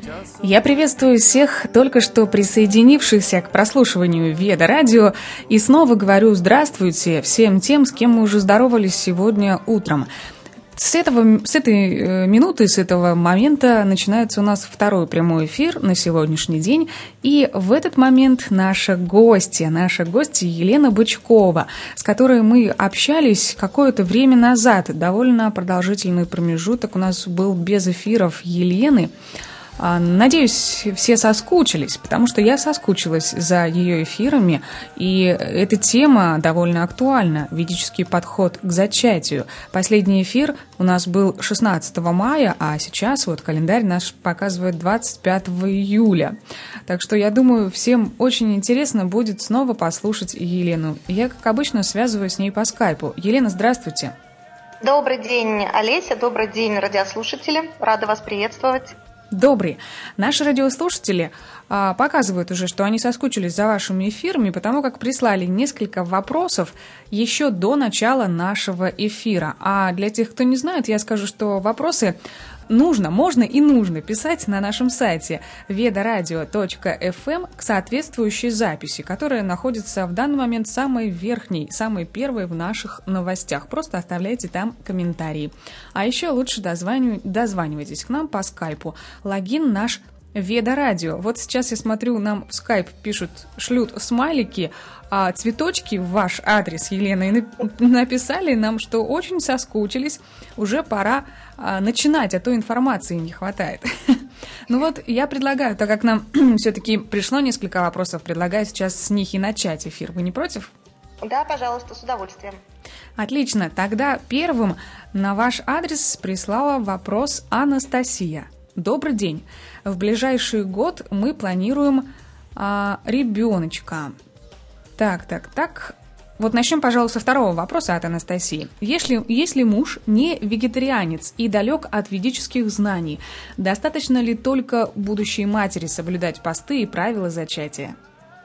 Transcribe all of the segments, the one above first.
Я приветствую всех, только что присоединившихся к прослушиванию Веда Радио, и снова говорю здравствуйте всем тем, с кем мы уже здоровались сегодня утром. С этой минуты, с этого момента начинается у нас второй прямой эфир на сегодняшний день. И в этот момент наша гостья Елена Бычкова, с которой мы общались какое-то время назад, довольно продолжительный промежуток у нас был без эфиров Елены. Надеюсь, все соскучились, потому что я соскучилась за ее эфирами, и эта тема довольно актуальна – ведический подход к зачатию. Последний эфир у нас был 16 мая, а сейчас вот календарь наш показывает 25 июля. Так что я думаю, всем очень интересно будет снова послушать Елену. Я, как обычно, связываюсь с ней по скайпу. Елена, здравствуйте. Добрый день, Олеся, добрый день, радиослушатели. Рада вас приветствовать. Добрый. Наши радиослушатели показывают уже, что они соскучились за вашими эфирами, потому как прислали несколько вопросов еще до начала нашего эфира. А для тех, кто не знает, я скажу, что вопросы можно и нужно писать на нашем сайте vedoradio.fm к соответствующей записи, которая находится в данный момент самой верхней, самой первой в наших новостях. Просто оставляйте там комментарии. А еще лучше дозванивайтесь к нам по скайпу. Логин наш Веда Радио. Вот сейчас я смотрю, нам в скайп шлют смайлики, цветочки в ваш адрес, Елена, и написали нам, что очень соскучились, уже пора начинать, а то информации не хватает. Ну вот, я предлагаю, так как нам все-таки пришло несколько вопросов, предлагаю сейчас с них и начать эфир. Вы не против? Да, пожалуйста, с удовольствием. Отлично, тогда первым на ваш адрес прислала вопрос Анастасия. Добрый день. В ближайший год мы планируем ребеночка. Так. Вот начнем, пожалуй, со второго вопроса от Анастасии. Если муж не вегетарианец и далек от ведических знаний, достаточно ли только будущей матери соблюдать посты и правила зачатия?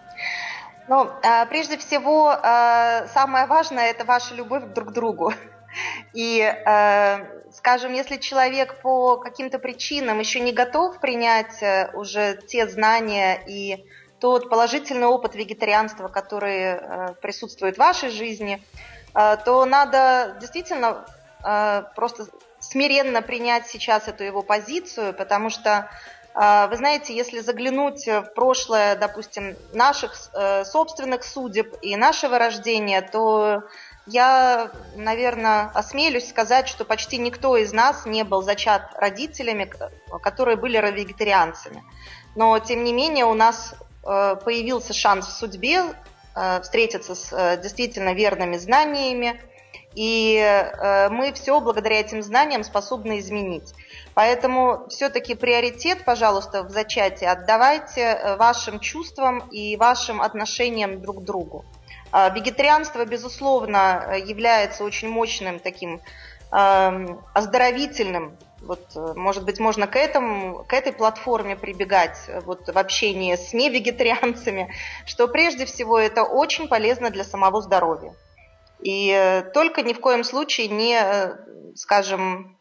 Ну, прежде всего, самое важное – это ваша любовь друг к другу. И, скажем, если человек по каким-то причинам еще не готов принять уже те знания и тот положительный опыт вегетарианства, который присутствует в вашей жизни, то надо действительно просто смиренно принять сейчас эту его позицию, потому что, вы знаете, если заглянуть в прошлое, допустим, наших собственных судеб и нашего рождения, то я, наверное, осмелюсь сказать, что почти никто из нас не был зачат родителями, которые были вегетарианцами. Но, тем не менее, у нас появился шанс в судьбе встретиться с действительно верными знаниями, и мы все благодаря этим знаниям способны изменить. Поэтому все-таки приоритет, пожалуйста, в зачатии отдавайте вашим чувствам и вашим отношениям друг к другу. Вегетарианство, безусловно, является очень мощным таким оздоровительным. Вот, может быть, можно к этой платформе прибегать вот, в общении с невегетарианцами, что прежде всего это очень полезно для самого здоровья. И только ни в коем случае не, скажем,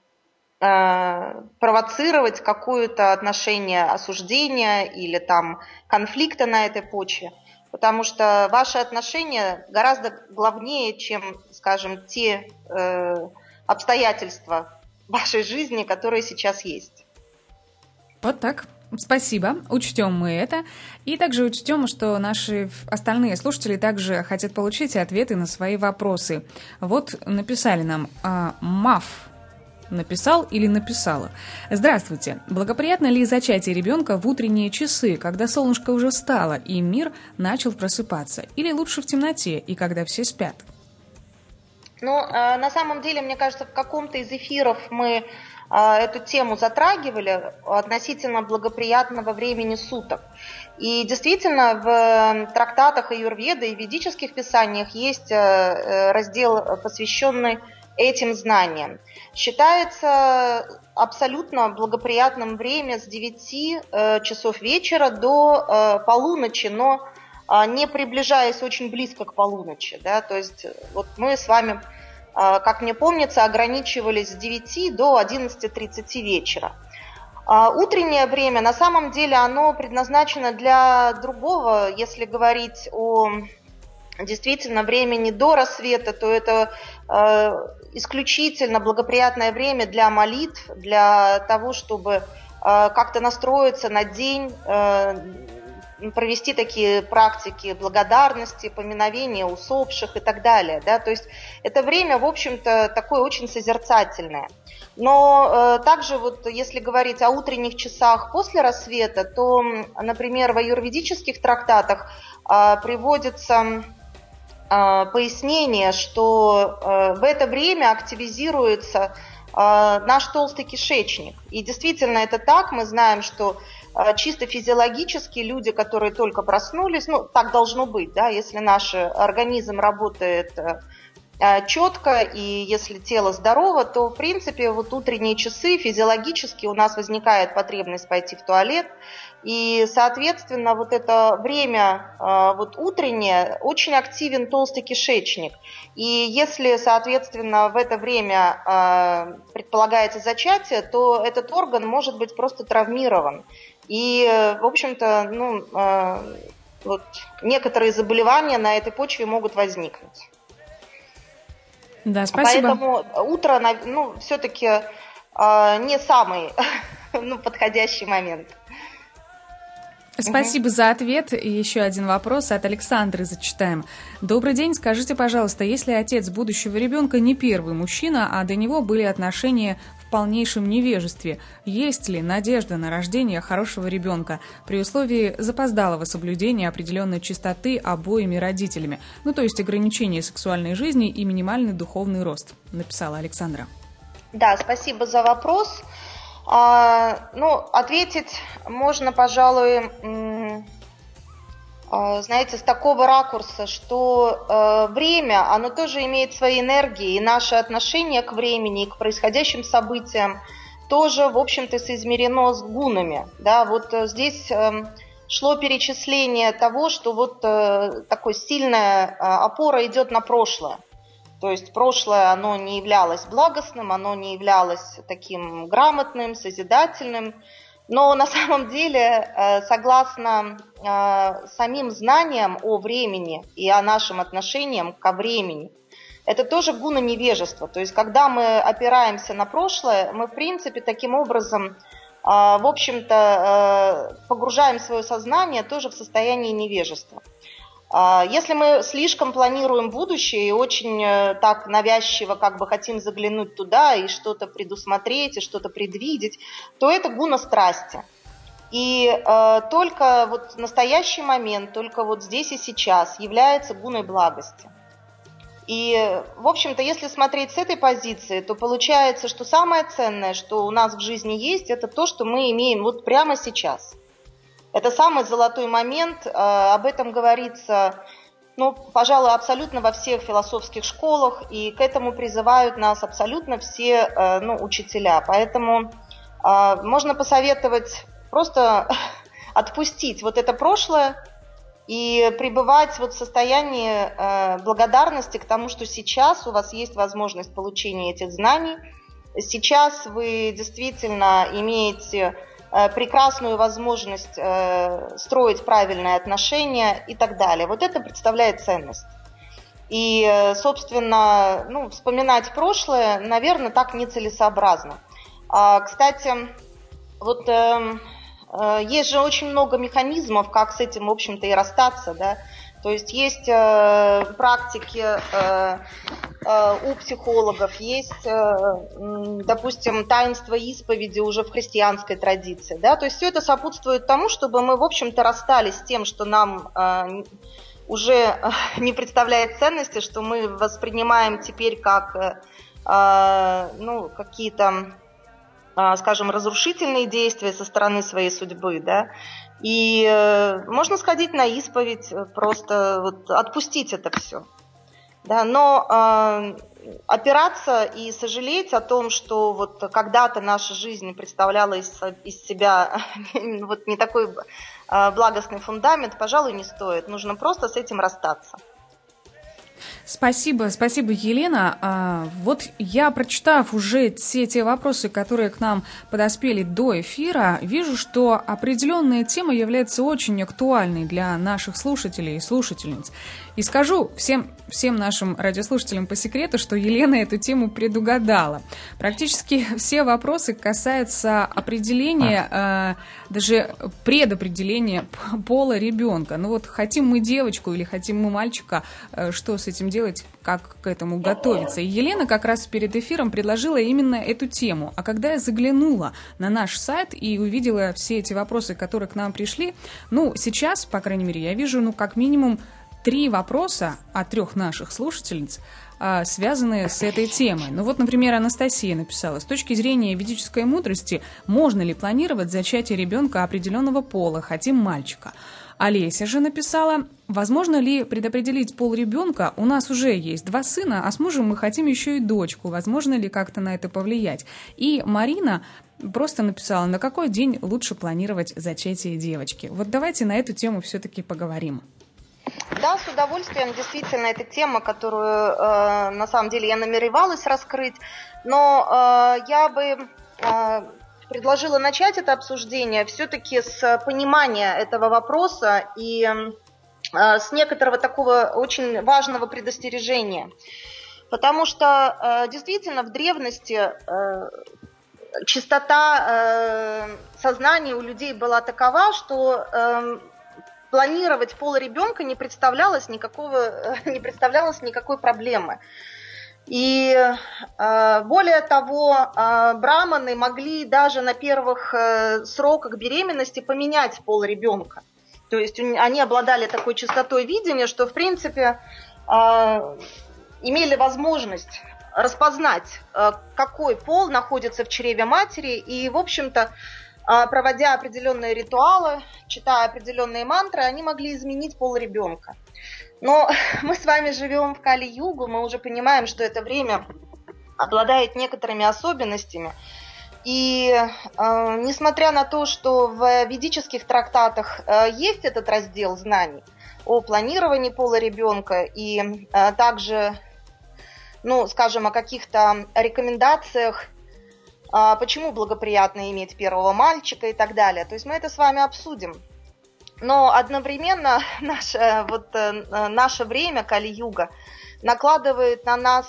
провоцировать какое-то отношение осуждения или там конфликта на этой почве, потому что ваши отношения гораздо главнее, чем, скажем, те обстоятельства вашей жизни, которые сейчас есть. Вот так. Спасибо. Учтем мы это. И также учтем, что наши остальные слушатели также хотят получить ответы на свои вопросы. Вот написали нам МАФ. Написал или написала. Здравствуйте. Благоприятно ли зачатие ребенка в утренние часы, когда солнышко уже встало и мир начал просыпаться? Или лучше в темноте и когда все спят? Ну, на самом деле, мне кажется, в каком-то из эфиров мы эту тему затрагивали относительно благоприятного времени суток. И действительно, в трактатах аюрведы и ведических писаниях есть раздел, посвященный этим знаниям. Считается абсолютно благоприятным время с 9 часов вечера до полуночи, но не приближаясь очень близко к полуночи. Да? То есть вот мы с вами, как мне помнится, ограничивались с 9 до 11:30 вечера. Утреннее время, на самом деле, оно предназначено для другого. Если говорить о действительно времени до рассвета, то это исключительно благоприятное время для молитв, для того, чтобы как-то настроиться на день, провести такие практики благодарности, поминовения усопших и так далее. Да? То есть это время, в общем-то, такое очень созерцательное. Но также вот если говорить о утренних часах после рассвета, то, например, в аюрведических трактатах приводится пояснение, что в это время активизируется наш толстый кишечник. И действительно это так, мы знаем, что чисто физиологически люди, которые только проснулись, ну так должно быть, да, если наш организм работает четко, и если тело здорово, то, в принципе, вот утренние часы физиологически у нас возникает потребность пойти в туалет, и, соответственно, вот это время вот утреннее очень активен толстый кишечник. И если, соответственно, в это время предполагается зачатие, то этот орган может быть просто травмирован. И, в общем-то, вот некоторые заболевания на этой почве могут возникнуть. Да, спасибо. Поэтому утро, все-таки не самый подходящий момент. Спасибо за ответ. И еще один вопрос от Александры зачитаем. Добрый день. Скажите, пожалуйста, если отец будущего ребенка не первый мужчина, а до него были отношения в полнейшем невежестве, есть ли надежда на рождение хорошего ребенка при условии запоздалого соблюдения определенной чистоты обоими родителями? Ну, то есть ограничение сексуальной жизни и минимальный духовный рост, написала Александра. Да, спасибо за вопрос. Ответить можно, пожалуй, знаете, с такого ракурса, что время, оно тоже имеет свои энергии, и наше отношение к времени, и к происходящим событиям тоже, в общем-то, соизмерено с гунами. Да, вот здесь шло перечисление того, что вот такой сильная опора идет на прошлое. То есть прошлое, оно не являлось благостным, оно не являлось таким грамотным, созидательным. Но на самом деле, согласно самим знаниям о времени и о нашем отношении ко времени, это тоже гуна невежества. То есть когда мы опираемся на прошлое, мы в принципе таким образом, в общем-то, погружаем свое сознание тоже в состояние невежества. Если мы слишком планируем будущее и очень так навязчиво как бы хотим заглянуть туда и что-то предусмотреть, и что-то предвидеть, то это гуна страсти. И только вот настоящий момент, только вот здесь и сейчас является гуной благости. И, в общем-то, если смотреть с этой позиции, то получается, что самое ценное, что у нас в жизни есть, это то, что мы имеем вот прямо сейчас. Это самый золотой момент, об этом говорится, пожалуй, абсолютно во всех философских школах, и к этому призывают нас абсолютно все учителя. Поэтому можно посоветовать просто отпустить вот это прошлое и пребывать вот в состоянии благодарности к тому, что сейчас у вас есть возможность получения этих знаний. Сейчас вы действительно имеете прекрасную возможность строить правильные отношения и так далее. Вот это представляет ценность. И, собственно, вспоминать прошлое, наверное, так нецелесообразно. Кстати, вот есть же очень много механизмов, как с этим, в общем-то, и расстаться, да. То есть есть практики у психологов, есть, допустим, таинство исповеди уже в христианской традиции. Да? То есть все это сопутствует тому, чтобы мы, в общем-то, расстались с тем, что нам уже не представляет ценности, что мы воспринимаем теперь как какие-то, скажем, разрушительные действия со стороны своей судьбы, да. И можно сходить на исповедь, просто вот отпустить это все. Да, но опираться и сожалеть о том, что вот когда-то наша жизнь представляла из себя вот не такой благостный фундамент, пожалуй, не стоит. Нужно просто с этим расстаться. Спасибо, спасибо, Елена. Вот я, прочитав уже все те вопросы, которые к нам подоспели до эфира, вижу, что определенная тема является очень актуальной для наших слушателей и слушательниц. И скажу всем нашим радиослушателям по секрету, что Елена эту тему предугадала. Практически все вопросы касаются определения, даже предопределения пола ребенка. Ну вот хотим мы девочку или хотим мы мальчика, что с этим делать, как к этому готовиться. И Елена как раз перед эфиром предложила именно эту тему. А когда я заглянула на наш сайт и увидела все эти вопросы, которые к нам пришли, сейчас, по крайней мере, я вижу, как минимум 3 вопроса от 3 наших слушательниц, связанные с этой темой. Например, Анастасия написала: с точки зрения ведической мудрости, можно ли планировать зачатие ребенка определенного пола, хотим мальчика? Олеся же написала: возможно ли предопределить пол ребенка? У нас уже есть 2 сына, а с мужем мы хотим еще и дочку. Возможно ли как-то на это повлиять? И Марина просто написала: на какой день лучше планировать зачатие девочки? Вот давайте на эту тему все-таки поговорим. Да, с удовольствием. Действительно, это тема, которую на самом деле я намеревалась раскрыть, но я бы предложила начать это обсуждение все-таки с понимания этого вопроса и с некоторого такого очень важного предостережения. Потому что действительно в древности чистота сознания у людей была такова, что планировать пол ребенка не представлялось никакой проблемы. И более того, браманы могли даже на первых сроках беременности поменять пол ребенка. То есть они обладали такой чистотой видения, что в принципе имели возможность распознать, какой пол находится в чреве матери, и, в общем-то, проводя определенные ритуалы, читая определенные мантры, они могли изменить пол ребенка. Но мы с вами живем в Кали-югу, мы уже понимаем, что это время обладает некоторыми особенностями. И несмотря на то, что в ведических трактатах есть этот раздел знаний о планировании пола ребенка и также, скажем, о каких-то рекомендациях, почему благоприятно иметь первого мальчика и так далее. То есть мы это с вами обсудим. Но одновременно наше время, Кали-юга, накладывает на нас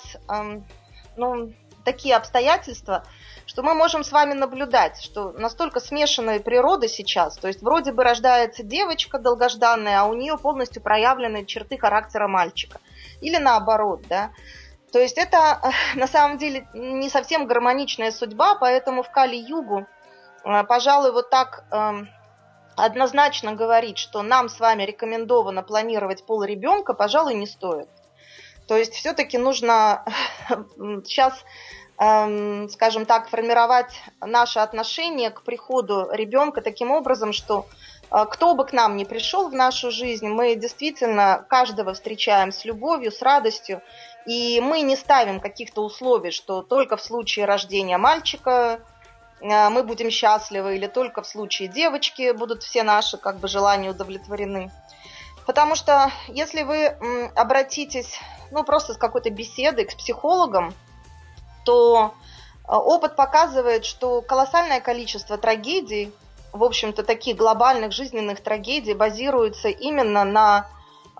такие обстоятельства, что мы можем с вами наблюдать, что настолько смешанная природа сейчас, то есть вроде бы рождается девочка долгожданная, а у нее полностью проявлены черты характера мальчика. Или наоборот, да. То есть это на самом деле не совсем гармоничная судьба, поэтому в Кали-югу, пожалуй, вот так однозначно говорить, что нам с вами рекомендовано планировать пол ребенка, пожалуй, не стоит. То есть все-таки нужно сейчас, скажем так, формировать наше отношение к приходу ребенка таким образом, что кто бы к нам ни пришел в нашу жизнь, мы действительно каждого встречаем с любовью, с радостью, и мы не ставим каких-то условий, что только в случае рождения мальчика мы будем счастливы, или только в случае девочки будут все наши желания удовлетворены. Потому что если вы обратитесь просто с какой-то беседой к психологам, то опыт показывает, что колоссальное количество трагедий, в общем-то, таких глобальных жизненных трагедий, базируется именно на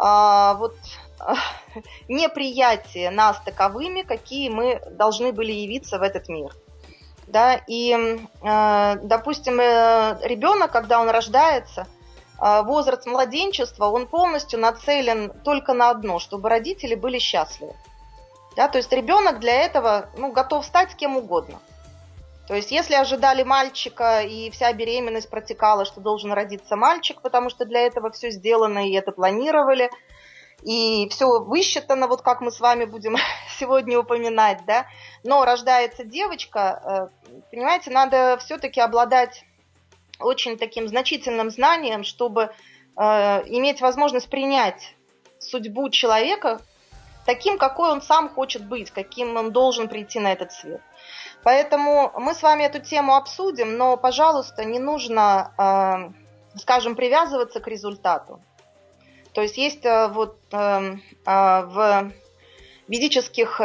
неприятии нас таковыми, какие мы должны были явиться в этот мир. Да? И, допустим, ребенок, когда он рождается, возраст младенчества, он полностью нацелен только на одно, чтобы родители были счастливы. Да? То есть ребенок для этого готов стать кем угодно. То есть если ожидали мальчика и вся беременность протекала, что должен родиться мальчик, потому что для этого все сделано и это планировали, и все высчитано, вот как мы с вами будем сегодня упоминать, да, но рождается девочка, понимаете, надо все-таки обладать очень таким значительным знанием, чтобы иметь возможность принять судьбу человека таким, какой он сам хочет быть, каким он должен прийти на этот свет. Поэтому мы с вами эту тему обсудим, но, пожалуйста, не нужно, скажем, привязываться к результату. То есть в ведических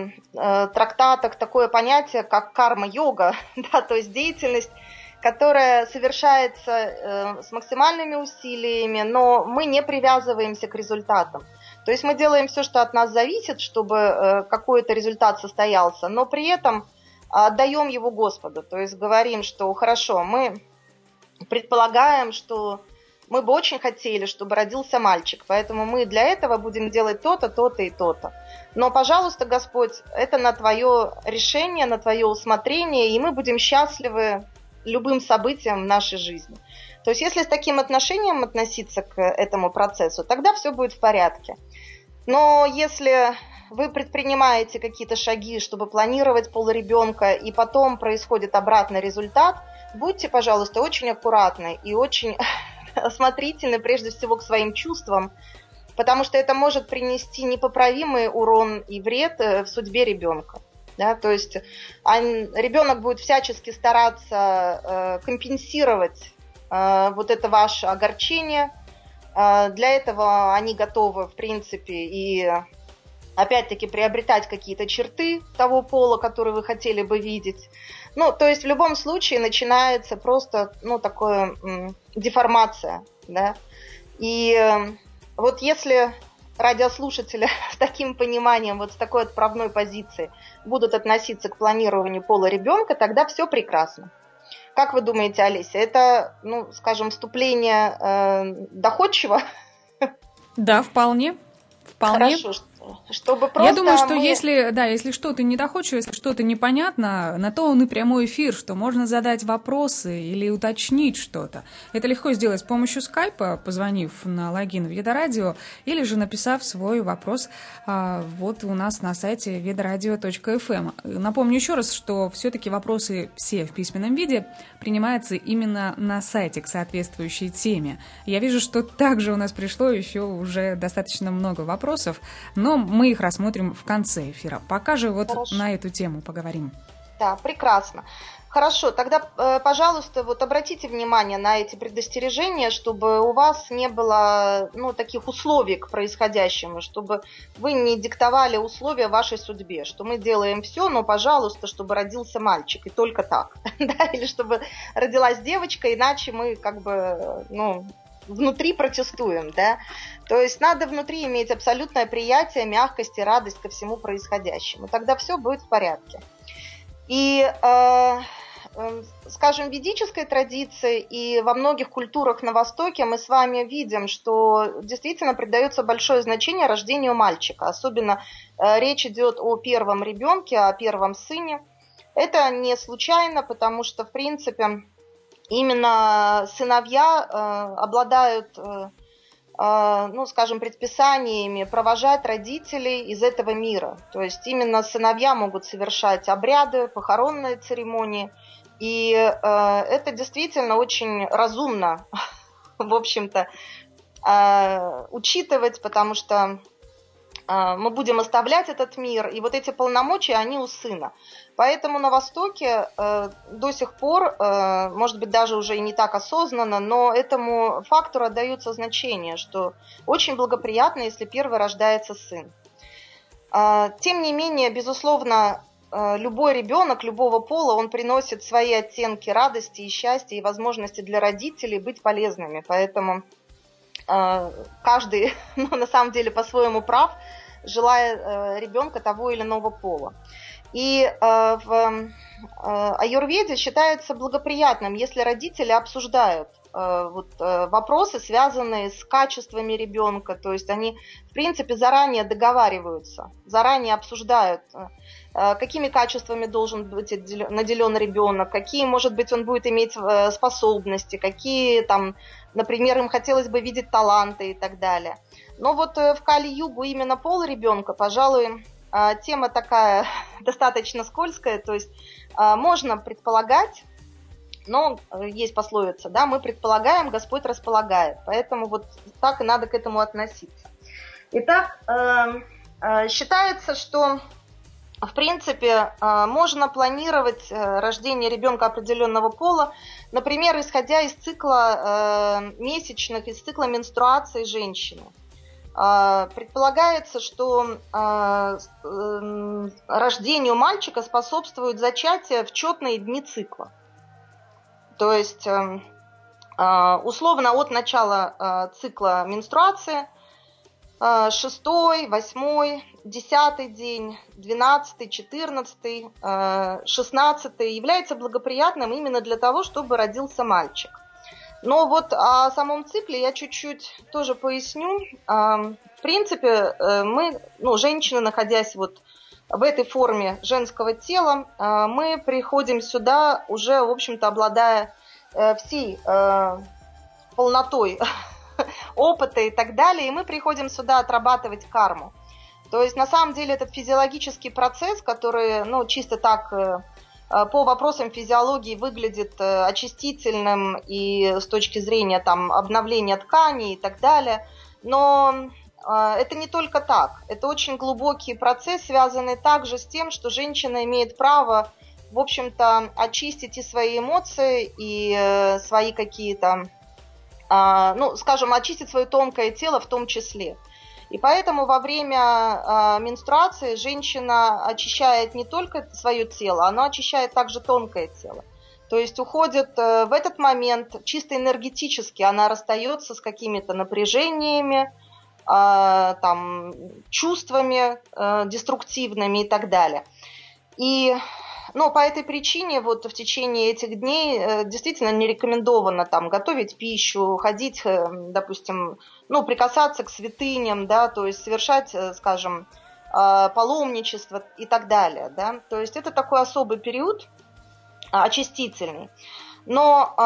трактатах такое понятие, как карма-йога, да, то есть деятельность, которая совершается с максимальными усилиями, но мы не привязываемся к результатам. То есть мы делаем все, что от нас зависит, чтобы какой-то результат состоялся, но при этом отдаем его Господу. То есть говорим, что хорошо, мы предполагаем, что мы бы очень хотели, чтобы родился мальчик, поэтому мы для этого будем делать то-то, то-то и то-то. Но, пожалуйста, Господь, это на Твое решение, на Твое усмотрение, и мы будем счастливы любым событиям в нашей жизни. То есть если с таким отношением относиться к этому процессу, тогда все будет в порядке. Но если вы предпринимаете какие-то шаги, чтобы планировать пол ребенка, и потом происходит обратный результат, будьте, пожалуйста, очень аккуратны и очень осмотрительны прежде всего к своим чувствам, потому что это может принести непоправимый урон и вред в судьбе ребенка. Да, то есть ребенок будет всячески стараться компенсировать вот это ваше огорчение. Для этого они готовы, в принципе, и опять-таки приобретать какие-то черты того пола, который вы хотели бы видеть. Ну, то есть в любом случае начинается просто, такая деформация, да. И вот если радиослушатели с таким пониманием, вот с такой отправной позиции будут относиться к планированию пола ребенка, тогда все прекрасно. Как вы думаете, Олеся, это, скажем, вступление доходчиво? Да, вполне. Хорошо, чтобы просто... Я думаю, что если что-то не доходчиво, если что-то непонятно, на то он и прямой эфир, что можно задать вопросы или уточнить что-то. Это легко сделать с помощью скайпа, позвонив на логин Ведарадио, или же написав свой вопрос вот у нас на сайте vedoradio.fm. Напомню еще раз, что все-таки вопросы все в письменном виде принимаются именно на сайте к соответствующей теме. Я вижу, что также у нас пришло еще уже достаточно много вопросов, но мы их рассмотрим в конце эфира. Пока же Хорошо. На эту тему поговорим. Да, прекрасно. Хорошо, тогда, пожалуйста, обратите внимание на эти предостережения, чтобы у вас не было таких условий к происходящему, чтобы вы не диктовали условия вашей судьбе, что мы делаем все, но, пожалуйста, чтобы родился мальчик, и только так. Да? Или чтобы родилась девочка, иначе мы внутри протестуем, да. То есть надо внутри иметь абсолютное приятие, мягкость и радость ко всему происходящему. Тогда все будет в порядке. И, скажем, в ведической традиции и во многих культурах на Востоке мы с вами видим, что действительно придается большое значение рождению мальчика. Особенно речь идет о первом ребенке, о первом сыне. Это не случайно, потому что, в принципе, именно сыновья обладают, предписаниями провожать родителей из этого мира. То есть именно сыновья могут совершать обряды, похоронные церемонии. И это действительно очень разумно, в общем-то, учитывать, потому что мы будем оставлять этот мир, и вот эти полномочия, они у сына. Поэтому на Востоке до сих пор, может быть, даже уже и не так осознанно, но этому фактору отдается значение, что очень благоприятно, если первый рождается сын. Тем не менее, безусловно, любой ребенок любого пола, он приносит свои оттенки радости и счастья и возможности для родителей быть полезными. Поэтому каждый, на самом деле, по-своему прав, желая ребенка того или иного пола. И в аюрведе считается благоприятным, если родители обсуждают вопросы, связанные с качествами ребенка. То есть они, в принципе, заранее договариваются, заранее обсуждают, какими качествами должен быть наделен ребенок, какие, может быть, он будет иметь способности, какие, там, например, им хотелось бы видеть таланты и так далее. Но вот в Кали-югу именно пол ребенка, пожалуй, тема такая достаточно скользкая, то есть можно предполагать, но есть пословица, да, мы предполагаем, Господь располагает, поэтому вот так и надо к этому относиться. Итак, считается, что в принципе можно планировать рождение ребенка определенного пола, например, исходя из цикла месячных, из цикла менструации женщины. Предполагается, что рождению мальчика способствует зачатие в четные дни цикла. То есть, условно, от начала цикла менструации, 6-й, 8-й, 10-й день, 12-й, 14-й, 16-й является благоприятным именно для того, чтобы родился мальчик. Но вот о самом цикле я чуть-чуть тоже поясню. В принципе, мы, женщины, находясь вот в этой форме женского тела, мы приходим сюда уже, в общем-то, обладая всей полнотой опыта и так далее, и мы приходим сюда отрабатывать карму. То есть, на самом деле, этот физиологический процесс, который, чисто так по вопросам физиологии выглядит очистительным и с точки зрения там обновления тканей и так далее, но это не только так. Это очень глубокий процесс, связанный также с тем, что женщина имеет право, в общем-то, очистить и свои эмоции, и свои какие-то, очистить свое тонкое тело в том числе. И поэтому во время менструации женщина очищает не только свое тело, она очищает также тонкое тело. То есть уходит в этот момент чисто энергетически, она расстается с какими-то напряжениями, чувствами деструктивными и так далее. И по этой причине вот в течение этих дней действительно не рекомендовано готовить пищу, ходить, допустим, прикасаться к святыням, да, то есть совершать, скажем, паломничество и так далее, да. То есть это такой особый период очистительный. Но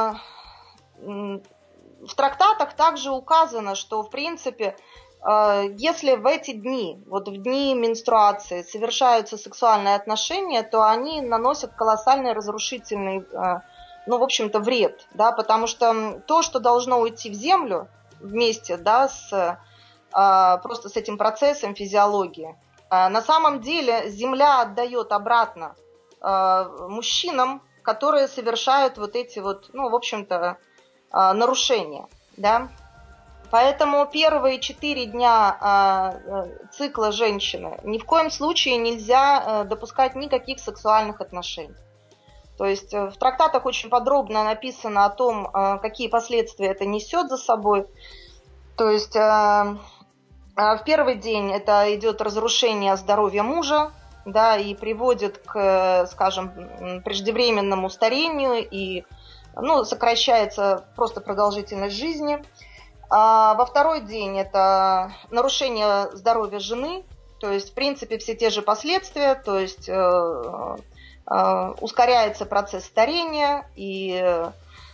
в трактатах также указано, что, в принципе, если в эти дни, вот в дни менструации совершаются сексуальные отношения, то они наносят колоссальный разрушительный, в общем-то, вред, да, потому что то, что должно уйти в землю вместе, да, просто с этим процессом физиологии, на самом деле земля отдает обратно мужчинам, которые совершают вот эти вот, в общем-то, нарушения, да. Поэтому первые 4 дня цикла женщины ни в коем случае нельзя допускать никаких сексуальных отношений. То есть в трактатах очень подробно написано о том, какие последствия это несет за собой. То есть в первый день это идет разрушение здоровья мужа, да, и приводит к, скажем, преждевременному старению и сокращается просто продолжительность жизни. Во второй день это нарушение здоровья жены, то есть, в принципе, все те же последствия, то есть ускоряется процесс старения и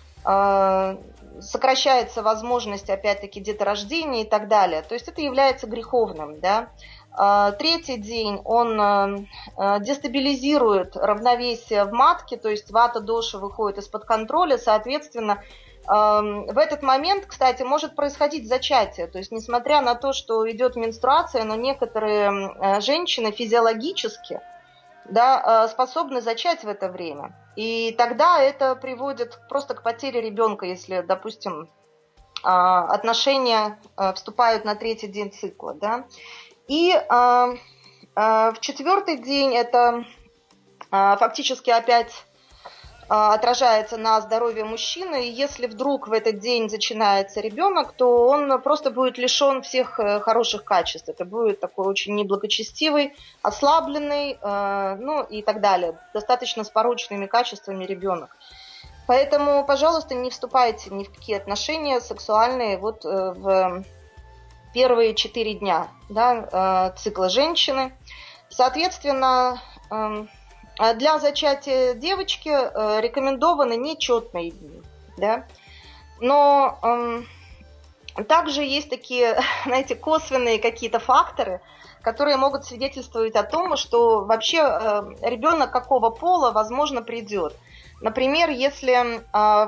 сокращается возможность, опять-таки, деторождения и так далее. То есть это является греховным, да. Третий день он дестабилизирует равновесие в матке, то есть вата-доша выходит из-под контроля, соответственно, в этот момент, кстати, может происходить зачатие. То есть, несмотря на то, что идет менструация, но некоторые женщины физиологически, да, способны зачать в это время. И тогда это приводит просто к потере ребенка, если, допустим, отношения вступают на 3-й день цикла. Да. И в 4-й день это фактически опять отражается на здоровье мужчины, и если вдруг в этот день зачинается ребенок, то он просто будет лишен всех хороших качеств. Это будет такой очень неблагочестивый, ослабленный, и так далее, достаточно с порочными качествами ребенок. Поэтому, пожалуйста, не вступайте ни в какие отношения сексуальные вот в первые 4 дня, да, цикла женщины. Соответственно, для зачатия девочки рекомендованы нечетные дни, да? Но также есть такие, знаете, косвенные какие-то факторы, которые могут свидетельствовать о том, что вообще ребенок какого пола, возможно, придет. Например, если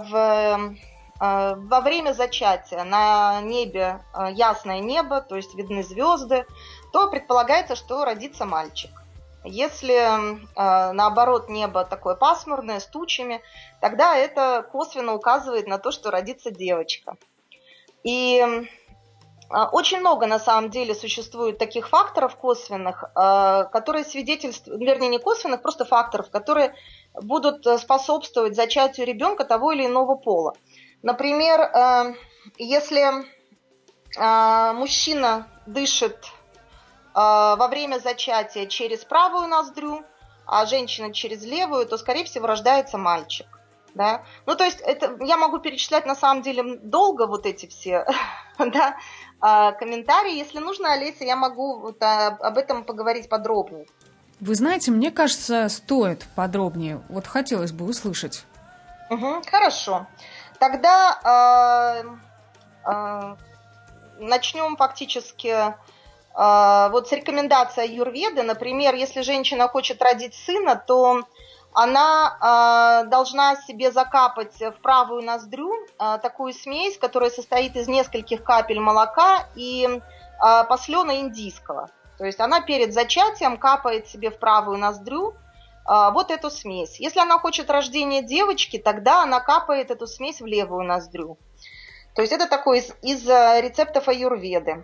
во время зачатия на небе ясное небо, то есть видны звезды, то предполагается, что родится мальчик. Если, наоборот, небо такое пасмурное, с тучами, тогда это косвенно указывает на то, что родится девочка. И очень много на самом деле существует таких факторов косвенных, которые свидетельствуют, вернее не косвенных, просто факторов, которые будут способствовать зачатию ребенка того или иного пола. Например, если мужчина дышит во время зачатия через правую ноздрю, а женщина через левую, то, скорее всего, рождается мальчик. Да? Ну, то есть это, я могу перечислять на самом деле долго вот эти все да, комментарии. Если нужно, Олеся, я могу вот об этом поговорить подробнее. Вы знаете, мне кажется, стоит подробнее. Вот хотелось бы услышать. Хорошо. Тогда начнем фактически вот с рекомендации аюрведы. Например, если женщина хочет родить сына, то она должна себе закапать в правую ноздрю такую смесь, которая состоит из нескольких капель молока и послена индийского. То есть она перед зачатием капает себе в правую ноздрю вот эту смесь. Если она хочет рождения девочки, тогда она капает эту смесь в левую ноздрю. То есть это такой из рецептов аюрведы.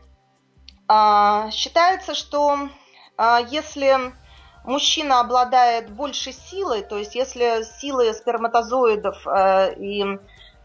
Считается, что если мужчина обладает большей силой, то есть если силы сперматозоидов и, ну,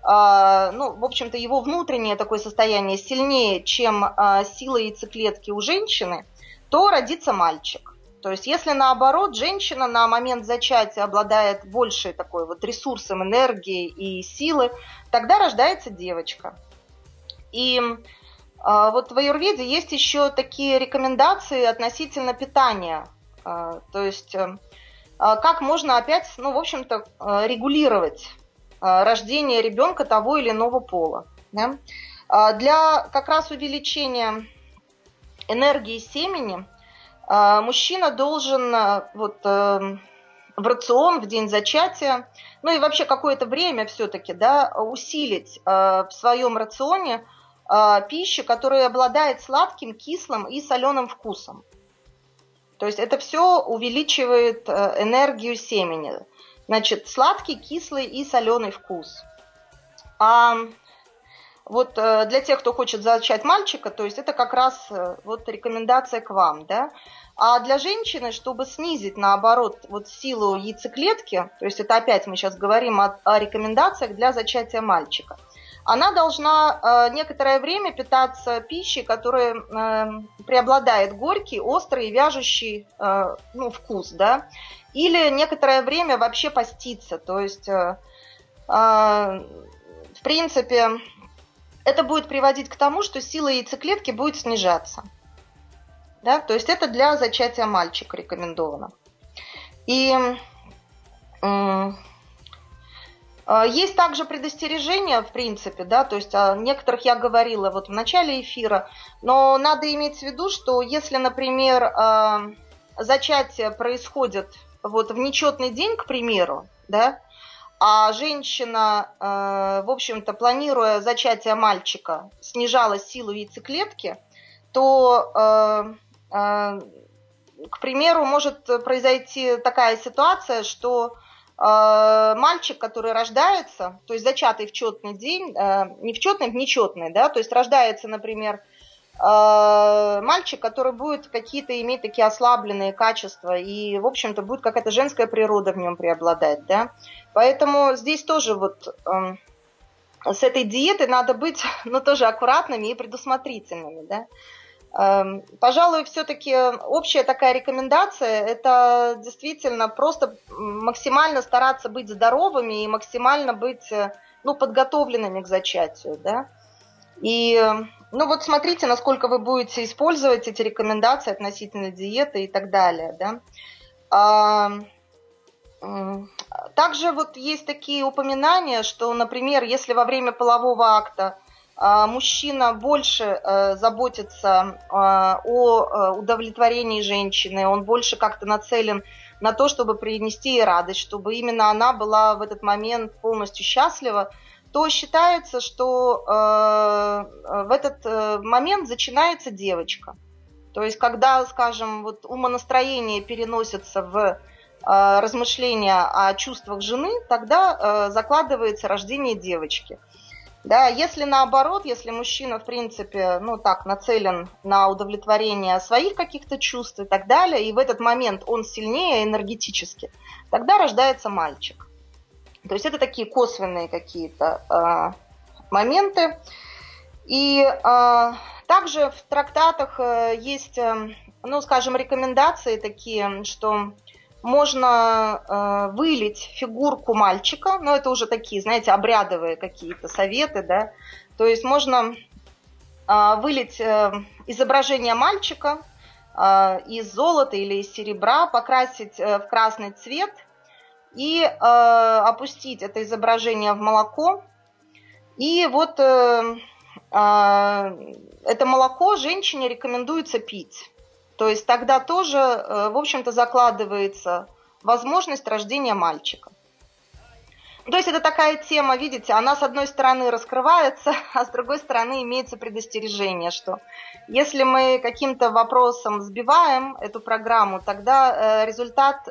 в общем-то, его внутреннее такое состояние сильнее, чем сила яйцеклетки у женщины, то родится мальчик. То есть если наоборот, женщина на момент зачатия обладает большей такой вот ресурсом энергии и силы, тогда рождается девочка. И вот в аюрведе есть еще такие рекомендации относительно питания. То есть как можно опять, ну, в общем-то, регулировать рождение ребенка того или иного пола. Да? Для как раз увеличения энергии семени мужчина должен вот, в рацион в день зачатия, ну и вообще какое-то время все-таки, да, усилить в своем рационе пищу, которая обладает сладким, кислым и соленым вкусом. То есть это все увеличивает энергию семени. Значит, сладкий, кислый и соленый вкус. А вот для тех, кто хочет зачать мальчика, то есть это как раз вот рекомендация к вам, да. А для женщины, чтобы снизить, наоборот, вот силу яйцеклетки, то есть это опять мы сейчас говорим о рекомендациях для зачатия мальчика, она должна некоторое время питаться пищей, которая преобладает горький, острый и вяжущий вкус, да, или некоторое время вообще поститься, то есть, в принципе, это будет приводить к тому, что сила яйцеклетки будет снижаться. Да? То есть это для зачатия мальчика рекомендовано. И есть также предостережения, в принципе, да, то есть о некоторых я говорила вот в начале эфира, но надо иметь в виду, что если, например, зачатие происходит вот в нечетный день, к примеру, да, а женщина, в общем-то, планируя зачатие мальчика, снижала силу яйцеклетки, то, к примеру, может произойти такая ситуация, что мальчик, который рождается, то есть зачатый в четный день, не в четный, в нечетный, да, то есть рождается, например, мальчик, который будет какие-то иметь такие ослабленные качества, и, в общем-то, будет какая-то женская природа в нем преобладать, да. Поэтому здесь тоже вот с этой диетой надо быть, ну, тоже аккуратными и предусмотрительными, да. Пожалуй, все-таки общая такая рекомендация – это действительно просто максимально стараться быть здоровыми и максимально быть, ну, подготовленными к зачатию, да. И, ну, вот смотрите, насколько вы будете использовать эти рекомендации относительно диеты и так далее, да. Также вот есть такие упоминания, что, например, если во время полового акта мужчина больше заботится о удовлетворении женщины, он больше как-то нацелен на то, чтобы принести ей радость, чтобы именно она была в этот момент полностью счастлива, то считается, что в этот момент зачинается девочка. То есть когда, скажем, вот умонастроение переносится в размышления о чувствах жены, тогда закладывается рождение девочки. Да, если наоборот, если мужчина, в принципе, нацелен на удовлетворение своих каких-то чувств и так далее, и в этот момент он сильнее энергетически, тогда рождается мальчик. То есть это такие косвенные какие-то моменты. И также в трактатах есть, рекомендации такие, что можно вылить фигурку мальчика, но это уже такие, знаете, обрядовые какие-то советы, да, то есть можно вылить изображение мальчика из золота или из серебра, покрасить в красный цвет и опустить это изображение в молоко. И вот это молоко женщине рекомендуется пить. То есть тогда тоже, в общем-то, закладывается возможность рождения мальчика. То есть это такая тема, видите, она с одной стороны раскрывается, а с другой стороны имеется предостережение, что если мы каким-то вопросом сбиваем эту программу, тогда результат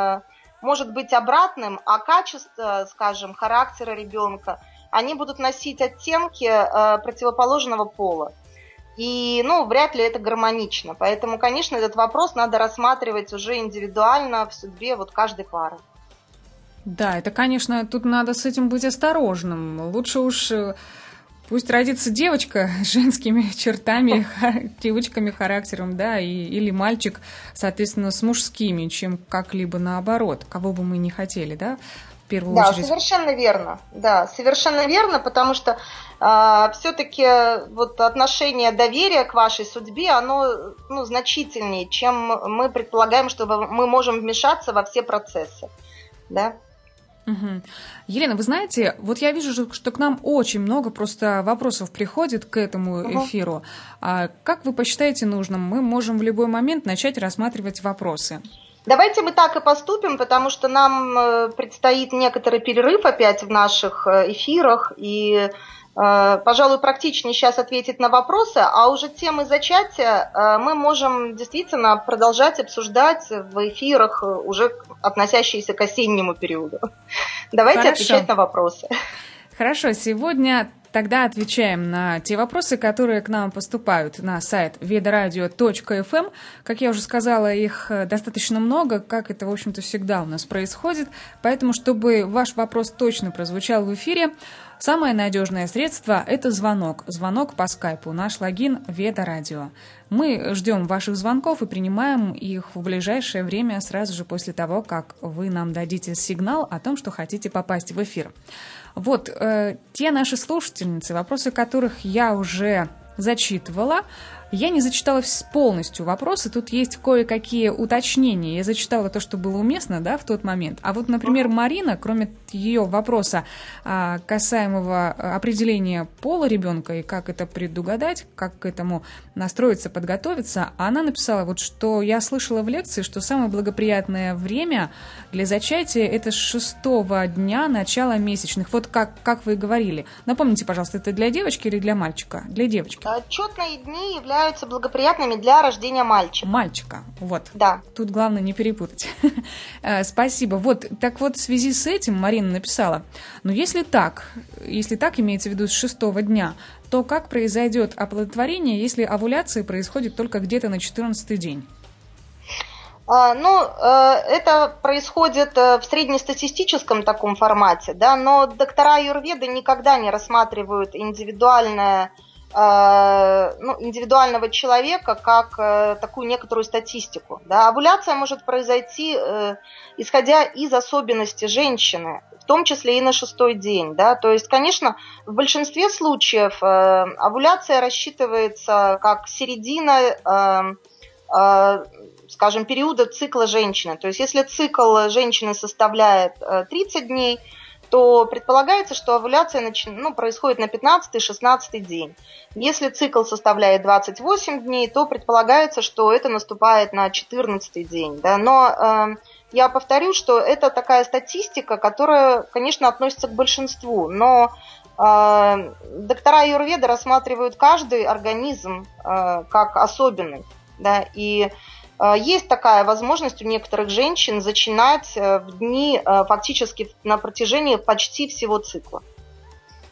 может быть обратным, а качество, скажем, характера ребенка, они будут носить оттенки противоположного пола. И, вряд ли это гармонично. Поэтому, конечно, этот вопрос надо рассматривать уже индивидуально в судьбе вот каждой пары. Да, это, конечно, тут надо с этим быть осторожным. Лучше уж пусть родится девочка с женскими чертами, девочками характером, да, или мальчик, соответственно, с мужскими, чем как-либо наоборот, кого бы мы ни хотели, да, в первую очередь. Да, совершенно верно. Да, совершенно верно, потому что все-таки вот отношение доверия к вашей судьбе, оно значительнее, чем мы предполагаем, что мы можем вмешаться во все процессы, да. Угу. Елена, вы знаете, вот я вижу, что к нам очень много просто вопросов приходит к этому эфиру. А как вы посчитаете нужным? Мы можем в любой момент начать рассматривать вопросы. Давайте мы так и поступим, потому что нам предстоит некоторый перерыв опять в наших эфирах, и, пожалуй, практичнее сейчас ответить на вопросы, а уже темы зачатия мы можем действительно продолжать обсуждать в эфирах, уже относящиеся к осеннему периоду. Давайте отвечать на вопросы. Хорошо, сегодня тогда отвечаем на те вопросы, которые к нам поступают на сайт vedoradio.fm. Как я уже сказала, их достаточно много, как это, в общем-то, всегда у нас происходит. Поэтому, чтобы ваш вопрос точно прозвучал в эфире, самое надежное средство – это звонок. Звонок по скайпу, наш логин Веда Радио. Мы ждем ваших звонков и принимаем их в ближайшее время, сразу же после того, как вы нам дадите сигнал о том, что хотите попасть в эфир. Вот, те наши слушательницы, вопросы которых я уже зачитывала, я не зачитала полностью вопросы, тут есть кое-какие уточнения. Я зачитала то, что было уместно, да, в тот момент. А вот, например, Марина, кроме ее вопроса касаемого определения пола ребенка и как это предугадать, как к этому настроиться, подготовиться, она написала, вот, что я слышала в лекции, что самое благоприятное время для зачатия – это с 6-го дня начала месячных. Вот как вы и говорили. Напомните, пожалуйста, это для девочки или для мальчика? Для девочки. Отчетные дни являются благоприятными для рождения мальчика. Мальчика, вот. Да. Тут главное не перепутать. Спасибо. Вот, так вот, в связи с этим Марина написала, если так имеется в виду с 6-го дня, то как произойдет оплодотворение, если овуляция происходит только где-то на 14-й день? Это происходит в среднестатистическом таком формате, да, но доктора аюрведы никогда не рассматривают индивидуального человека как такую некоторую статистику. Да. Овуляция может произойти, исходя из особенностей женщины, в том числе и на 6-й день. Да. То есть, конечно, в большинстве случаев овуляция рассчитывается как середина, скажем, периода цикла женщины. То есть, если цикл женщины составляет 30 дней, то предполагается, что овуляция происходит на 15-16 день. Если цикл составляет 28 дней, то предполагается, что это наступает на 14 день. Да? Но я повторю, что это такая статистика, которая, конечно, относится к большинству, но доктора аюрведы рассматривают каждый организм как особенный. Да? И есть такая возможность у некоторых женщин зачинать в дни фактически на протяжении почти всего цикла.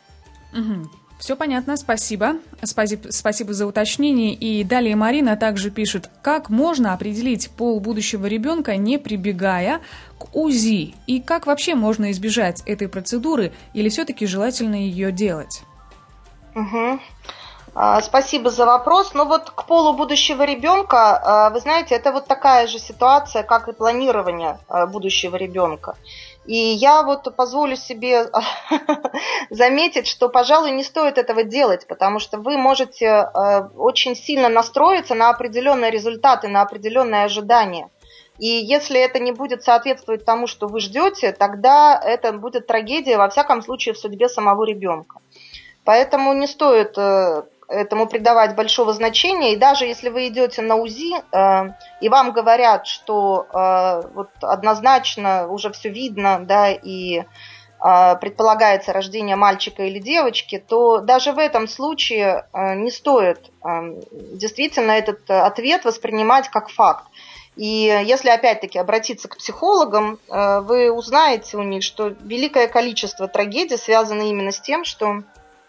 Угу. Все понятно, спасибо. Спасибо за уточнение. И далее Марина также пишет, как можно определить пол будущего ребенка, не прибегая к УЗИ? И как вообще можно избежать этой процедуры, или все-таки желательно ее делать? Угу. Спасибо за вопрос. Ну вот к полу будущего ребенка, вы знаете, это вот такая же ситуация, как и планирование будущего ребенка. И я вот позволю себе заметить, что, пожалуй, не стоит этого делать, потому что вы можете очень сильно настроиться на определенные результаты, на определенные ожидания. И если это не будет соответствовать тому, что вы ждете, тогда это будет трагедия, во всяком случае, в судьбе самого ребенка. Поэтому не стоит этому придавать большого значения. И даже если вы идете на УЗИ, и вам говорят, что вот однозначно уже все видно, да, и предполагается рождение мальчика или девочки, то даже в этом случае не стоит действительно этот ответ воспринимать как факт. И если опять-таки обратиться к психологам, вы узнаете у них, что великое количество трагедий связано именно с тем, что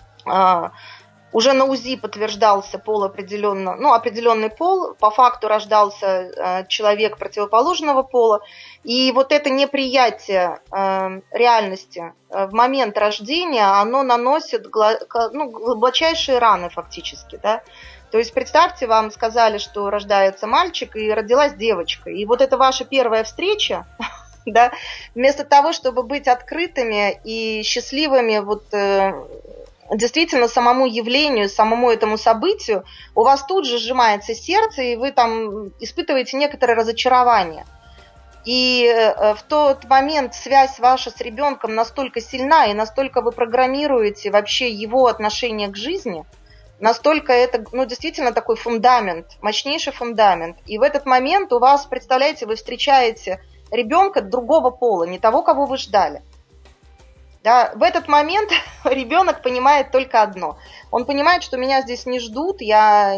уже на УЗИ подтверждался пол определенно, ну, определенный пол, по факту рождался человек противоположного пола, и вот это неприятие реальности в момент рождения, оно наносит глубочайшие раны фактически, да. То есть представьте, вам сказали, что рождается мальчик и родилась девочка, и вот это ваша первая встреча, да, вместо того, чтобы быть открытыми и счастливыми, вот действительно самому явлению, самому этому событию, у вас тут же сжимается сердце, и вы там испытываете некоторое разочарование. И в тот момент связь ваша с ребенком настолько сильна, и настолько вы программируете вообще его отношение к жизни, настолько это, ну, действительно такой фундамент, мощнейший фундамент. И в этот момент у вас, представляете, вы встречаете ребенка другого пола, не того, кого вы ждали. Да, в этот момент ребенок понимает только одно. Он понимает, что меня здесь не ждут, я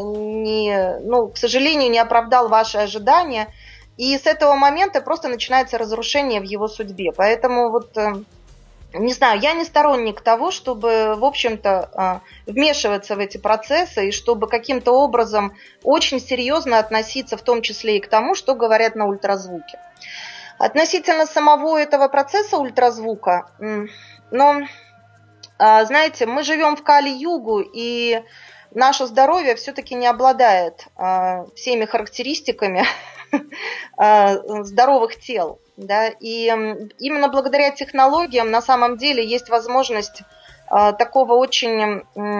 к сожалению, не оправдал ваши ожидания. И с этого момента просто начинается разрушение в его судьбе. Поэтому вот, не знаю, я не сторонник того, чтобы, в общем-то, вмешиваться в эти процессы и чтобы каким-то образом очень серьезно относиться в том числе и к тому, что говорят на ультразвуке. Относительно самого этого процесса ультразвука, но, знаете, мы живем в Кали-югу, и наше здоровье все-таки не обладает всеми характеристиками здоровых тел. Да? И именно благодаря технологиям на самом деле есть возможность такого очень,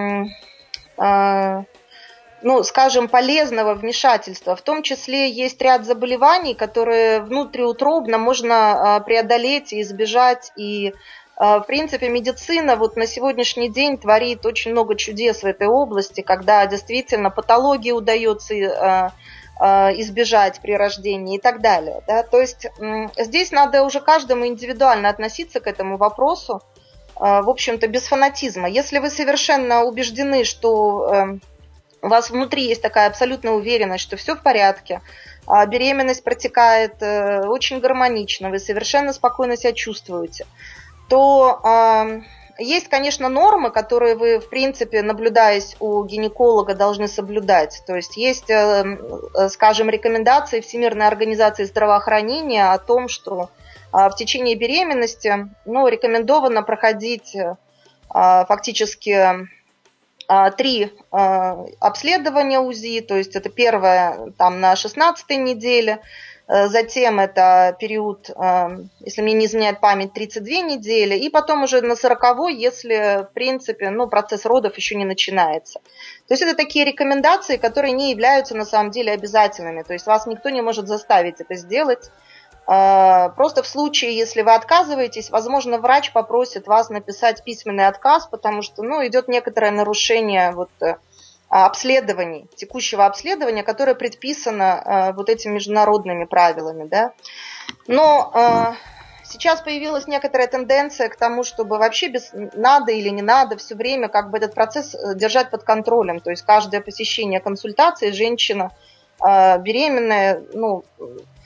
скажем, полезного вмешательства. В том числе есть ряд заболеваний, которые внутриутробно можно преодолеть и избежать. И, в принципе, медицина вот на сегодняшний день творит очень много чудес в этой области, когда действительно патологии удается избежать при рождении и так далее. Да? То есть здесь надо уже каждому индивидуально относиться к этому вопросу, в общем-то, без фанатизма. Если вы совершенно убеждены, что у вас внутри есть такая абсолютная уверенность, что все в порядке, беременность протекает очень гармонично, вы совершенно спокойно себя чувствуете, то есть, конечно, нормы, которые вы, в принципе, наблюдаясь у гинеколога, должны соблюдать. То есть есть, скажем, рекомендации Всемирной организации здравоохранения о том, что в течение беременности рекомендовано проходить фактически 3 обследования УЗИ, то есть это первое там, на 16-й неделе, затем это период, если мне не изменяет память, 32 недели, и потом уже на 40-й, если, в принципе, процесс родов еще не начинается. То есть это такие рекомендации, которые не являются на самом деле обязательными, то есть вас никто не может заставить это сделать. Просто в случае, если вы отказываетесь, возможно, врач попросит вас написать письменный отказ, потому что идет некоторое нарушение обследований, текущего обследования, которое предписано этими международными правилами. Да? Но сейчас появилась некоторая тенденция к тому, чтобы вообще без надо или не надо все время этот процесс держать под контролем. То есть каждое посещение консультации женщина беременная,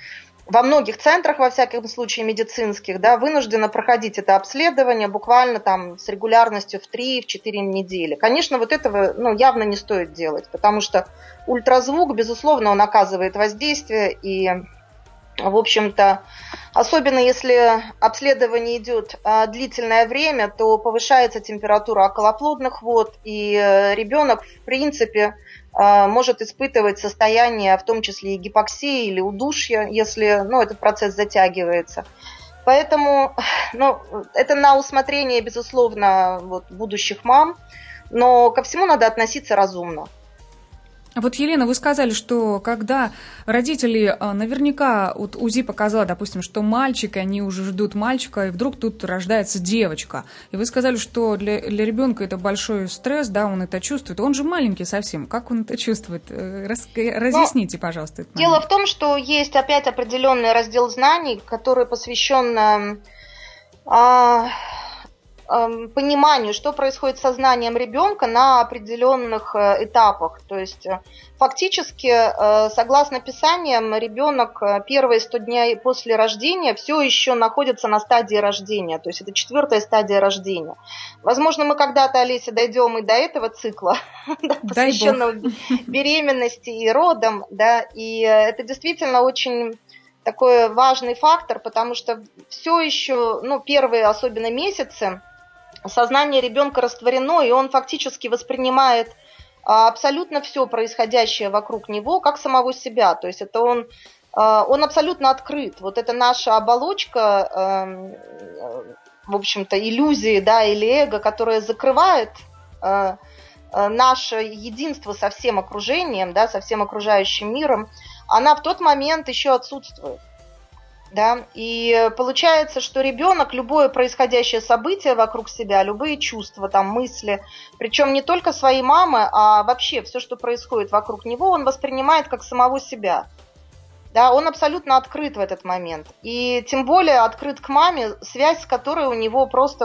во многих центрах, во всяком случае медицинских, да, вынуждена проходить это обследование буквально там с регулярностью в 3-4 недели. Конечно, вот этого явно не стоит делать, потому что ультразвук, безусловно, он оказывает воздействие, и, в общем-то, особенно если обследование идет длительное время, то повышается температура околоплодных вод, и ребенок, в принципе, может испытывать состояние, в том числе и гипоксии или удушья, если этот процесс затягивается. Поэтому это на усмотрение, безусловно, будущих мам, но ко всему надо относиться разумно. Вот, Елена, вы сказали, что когда родители наверняка, вот УЗИ показало, допустим, что мальчик, они уже ждут мальчика, и вдруг тут рождается девочка. И вы сказали, что для ребенка это большой стресс, да, он это чувствует. Он же маленький совсем. Как он это чувствует? Разъясните, пожалуйста. Дело в том, что есть опять определенный раздел знаний, который посвящен пониманию, что происходит с сознанием ребенка на определенных этапах. То есть фактически, согласно Писаниям, ребенок первые 100 дней после рождения все еще находится на стадии рождения. То есть это 4-я стадия рождения. Возможно, мы когда-то, Олеся, дойдем и до этого цикла, посвященного беременности и родам. Да, и это действительно очень такой важный фактор, потому что все еще, первые особенно месяцы, сознание ребенка растворено, и он фактически воспринимает абсолютно все происходящее вокруг него как самого себя. То есть это он абсолютно открыт. Вот это наша оболочка, в общем-то, иллюзии, да, или эго, которая закрывает наше единство со всем окружением, да, со всем окружающим миром, она в тот момент еще отсутствует. Да? И получается, что ребенок, любое происходящее событие вокруг себя, любые чувства, там, мысли, причем не только своей мамы, а вообще все, что происходит вокруг него, он воспринимает как самого себя. Да? Он абсолютно открыт в этот момент. И тем более открыт к маме, связь с которой у него просто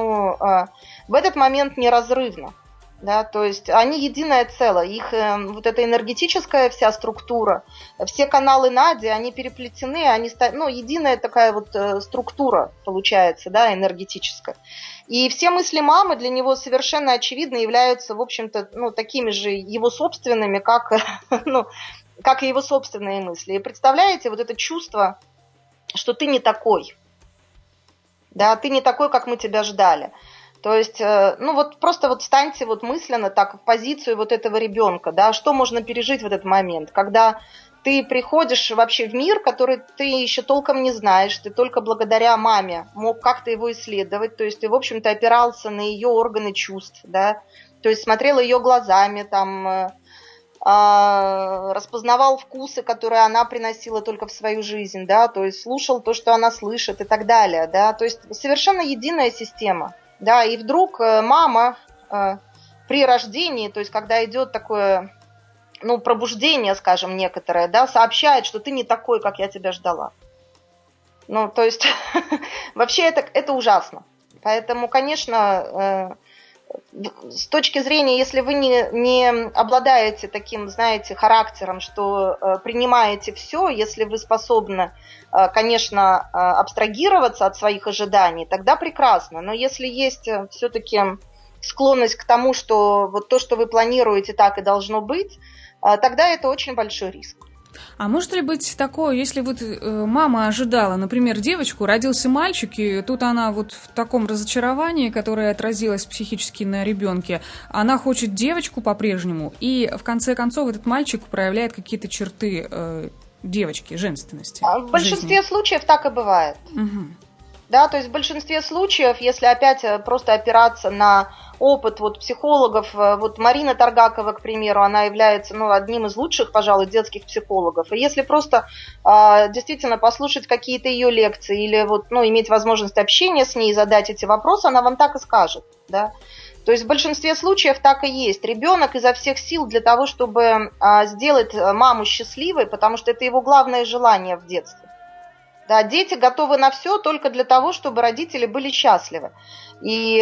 в этот момент неразрывна. Да, то есть они единое целое, их вот эта энергетическая вся структура, все каналы Нади, они переплетены, они единая такая вот структура получается, да, энергетическая. И все мысли мамы для него совершенно очевидно являются, в общем-то, такими же его собственными, как и его собственные мысли. И представляете, вот это чувство, что ты не такой, да, ты не такой, как мы тебя ждали. То есть, просто встаньте мысленно так в позицию вот этого ребенка, да, что можно пережить в этот момент, когда ты приходишь вообще в мир, который ты еще толком не знаешь, ты только благодаря маме мог как-то его исследовать, то есть ты, в общем-то, опирался на ее органы чувств, да, то есть смотрел ее глазами, там, распознавал вкусы, которые она приносила только в свою жизнь, да, то есть слушал то, что она слышит и так далее, да, то есть совершенно единая система. Да, и вдруг мама при рождении, то есть когда идет такое, пробуждение, скажем, некоторое, да, сообщает, что ты не такой, как я тебя ждала. То есть вообще это ужасно. Поэтому, конечно, с точки зрения, если вы не обладаете таким, знаете, характером, что принимаете все, если вы способны, конечно, абстрагироваться от своих ожиданий, тогда прекрасно. Но если есть все-таки склонность к тому, что вот то, что вы планируете, так и должно быть, тогда это очень большой риск. А может ли быть такое, если мама ожидала, например, девочку, родился мальчик, и тут она в таком разочаровании, которое отразилось психически на ребенке, она хочет девочку по-прежнему, и в конце концов этот мальчик проявляет какие-то черты девочки, женственности? В большинстве случаев так и бывает. Угу. Да, то есть в большинстве случаев, если опять просто опираться на опыт психологов, Марина Таргакова, к примеру, она является одним из лучших, пожалуй, детских психологов. И если просто действительно послушать какие-то ее лекции или иметь возможность общения с ней и задать эти вопросы, она вам так и скажет. Да? То есть в большинстве случаев так и есть. Ребенок изо всех сил для того, чтобы сделать маму счастливой, потому что это его главное желание в детстве. Да, дети готовы на все только для того, чтобы родители были счастливы. И,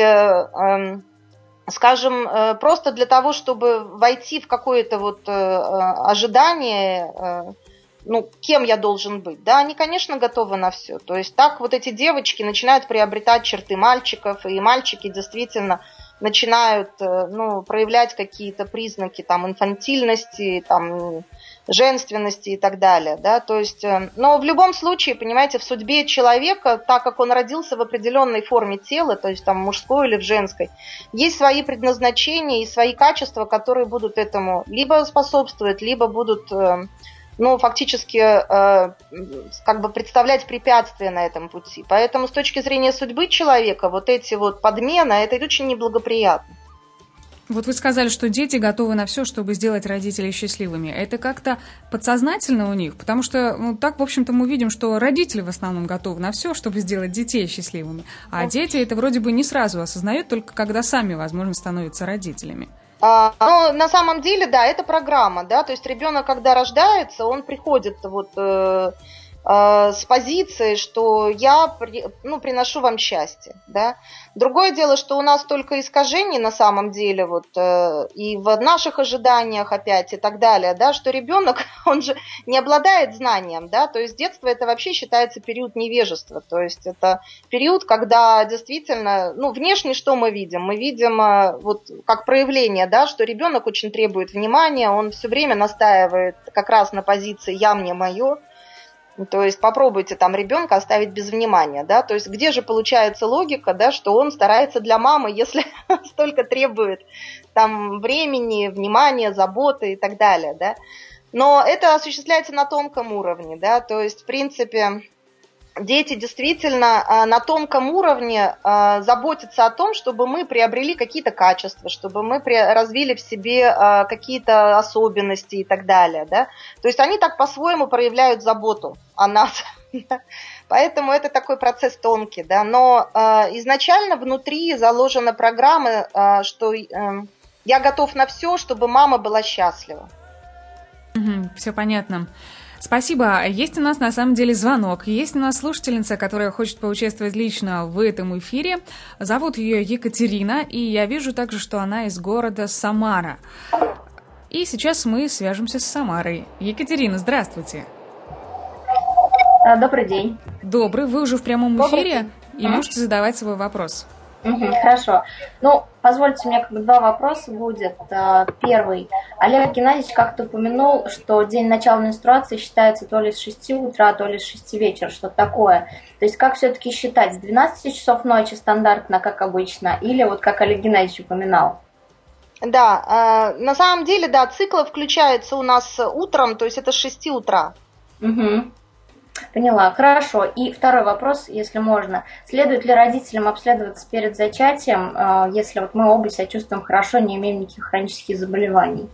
скажем, просто для того, чтобы войти в какое-то ожидание, кем я должен быть, да, они, конечно, готовы на все. То есть так вот эти девочки начинают приобретать черты мальчиков, и мальчики действительно начинают, проявлять какие-то признаки там инфантильности, там женственности и так далее, да, то есть, но в любом случае, понимаете, в судьбе человека, так как он родился в определенной форме тела, то есть там мужской или в женской, есть свои предназначения и свои качества, которые будут этому либо способствовать, либо будут, фактически, как бы представлять препятствия на этом пути. Поэтому с точки зрения судьбы человека, вот эти вот подмены, это очень неблагоприятно. Вот вы сказали, что дети готовы на все, чтобы сделать родителей счастливыми. Это как-то подсознательно у них? Потому что, так, в общем-то, мы видим, что родители в основном готовы на все, чтобы сделать детей счастливыми. А дети это вроде бы не сразу осознают, только когда сами, возможно, становятся родителями. На самом деле, да, это программа, да, то есть ребенок, когда рождается, он приходит с позиции, что я приношу вам счастье, да. Другое дело, что у нас столько искажений на самом деле, и в наших ожиданиях опять и так далее, да, что ребенок, он же не обладает знанием, да, то есть детство это вообще считается период невежества, то есть это период, когда действительно, внешне что мы видим? Мы видим как проявление, да, что ребенок очень требует внимания, он все время настаивает как раз на позиции «я, мне, мое». То есть попробуйте там ребенка оставить без внимания, да, то есть где же получается логика, да, что он старается для мамы, если столько требует там времени, внимания, заботы и так далее, да. Но это осуществляется на тонком уровне, да, то есть в принципе дети действительно на тонком уровне заботятся о том, чтобы мы приобрели какие-то качества, чтобы мы развили в себе какие-то особенности и так далее, да. То есть они так по-своему проявляют заботу о нас. Поэтому это такой процесс тонкий, да. Но изначально внутри заложена программа, что я готов на все, чтобы мама была счастлива. Все понятно. Спасибо. Есть у нас на самом деле звонок. Есть у нас слушательница, которая хочет поучаствовать лично в этом эфире. Зовут ее Екатерина, и я вижу также, что она из города Самара. И сейчас мы свяжемся с Самарой. Екатерина, здравствуйте. Добрый день. Добрый. Вы уже в прямом эфире и можете задавать свой вопрос. Хорошо. Позвольте, у меня два вопроса будет. Первый. Олег Геннадьевич как-то упомянул, что день начала менструации считается то ли с 6 утра, то ли с 6 вечера, что-то такое. То есть как все-таки считать? С 12 часов ночи стандартно, как обычно, или как Олег Геннадьевич упоминал? Да, на самом деле, да, цикл включается у нас утром, то есть это с 6 утра. Поняла, хорошо. И второй вопрос, если можно. Следует ли родителям обследоваться перед зачатием, если мы оба себя чувствуем хорошо, не имеем никаких хронических заболеваний?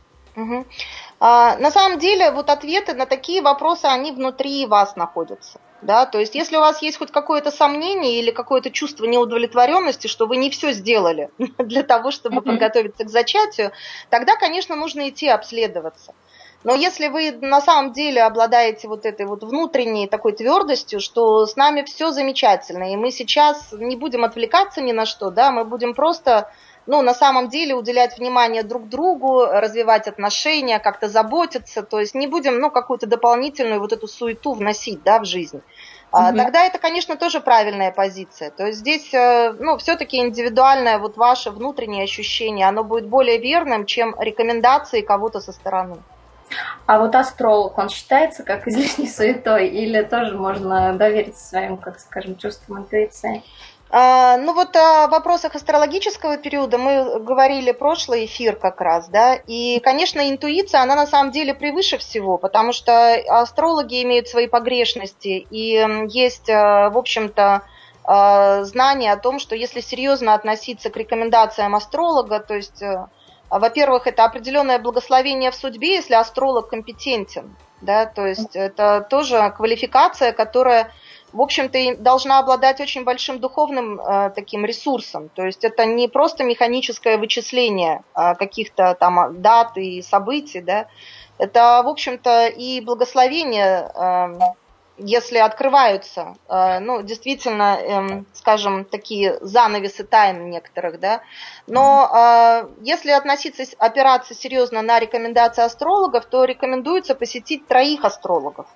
На самом деле, ответы на такие вопросы, они внутри вас находятся. Да? То есть, если у вас есть хоть какое-то сомнение или какое-то чувство неудовлетворенности, что вы не все сделали для того, чтобы подготовиться к зачатию, тогда, конечно, нужно идти обследоваться. Но если вы на самом деле обладаете этой внутренней такой твердостью, что с нами все замечательно, и мы сейчас не будем отвлекаться ни на что, да, мы будем просто, на самом деле уделять внимание друг другу, развивать отношения, как-то заботиться, то есть не будем, какую-то дополнительную эту суету вносить, да, в жизнь. Тогда это, конечно, тоже правильная позиция. То есть здесь, все-таки индивидуальное ваше внутреннее ощущение, оно будет более верным, чем рекомендации кого-то со стороны. А астролог, он считается как излишней суетой или тоже можно довериться своим, чувствам, интуиции? О вопросах астрологического периода мы говорили прошлый эфир как раз, да, и, конечно, интуиция, она на самом деле превыше всего, потому что астрологи имеют свои погрешности, и есть, в общем-то, знание о том, что если серьезно относиться к рекомендациям астролога, то есть... Во-первых, это определенное благословение в судьбе, если астролог компетентен, да, то есть это тоже квалификация, которая, в общем-то, и должна обладать очень большим духовным таким ресурсом, то есть это не просто механическое вычисление каких-то там дат и событий, да, это, в общем-то, и благословение если открываются, ну, действительно, скажем, такие занавесы тайн некоторых, да, но если опираться серьезно на рекомендации астрологов, то рекомендуется посетить 3 астрологов.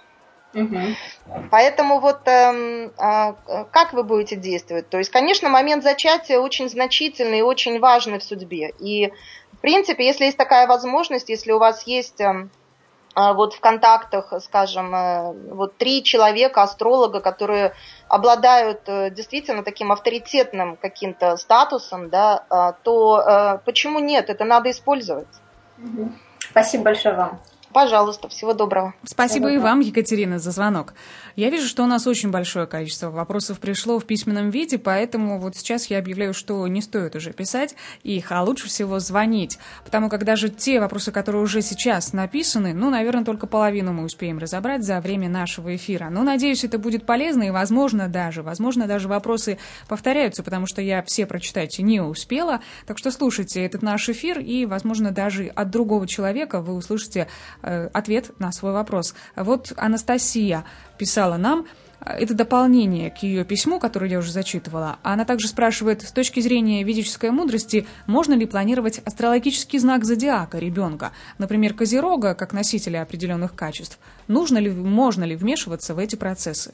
Поэтому вот как вы будете действовать? То есть, конечно, момент зачатия очень значительный и очень важный в судьбе. И, в принципе, если есть такая возможность, если у вас есть вот в контактах, скажем, вот 3 человека, астролога, которые обладают действительно таким авторитетным каким-то статусом, да, то почему нет? Это надо использовать. Спасибо большое вам. Пожалуйста, всего доброго. Спасибо и вам, Екатерина, за звонок. Я вижу, что у нас очень большое количество вопросов пришло в письменном виде, поэтому вот сейчас я объявляю, что не стоит уже писать их, а лучше всего звонить. Потому как даже те вопросы, которые уже сейчас написаны, ну, наверное, только половину мы успеем разобрать за время нашего эфира. Но, надеюсь, это будет полезно и, возможно, даже вопросы повторяются, потому что я все прочитать не успела. Так что слушайте этот наш эфир, и, возможно, даже от другого человека вы услышите ответ на свой вопрос. Вот Анастасия писала нам, это дополнение к ее письму, которое я уже зачитывала. Она также спрашивает, с точки зрения ведической мудрости, можно ли планировать астрологический знак зодиака ребенка, например, Козерога, как носителя определенных качеств? Можно ли вмешиваться в эти процессы?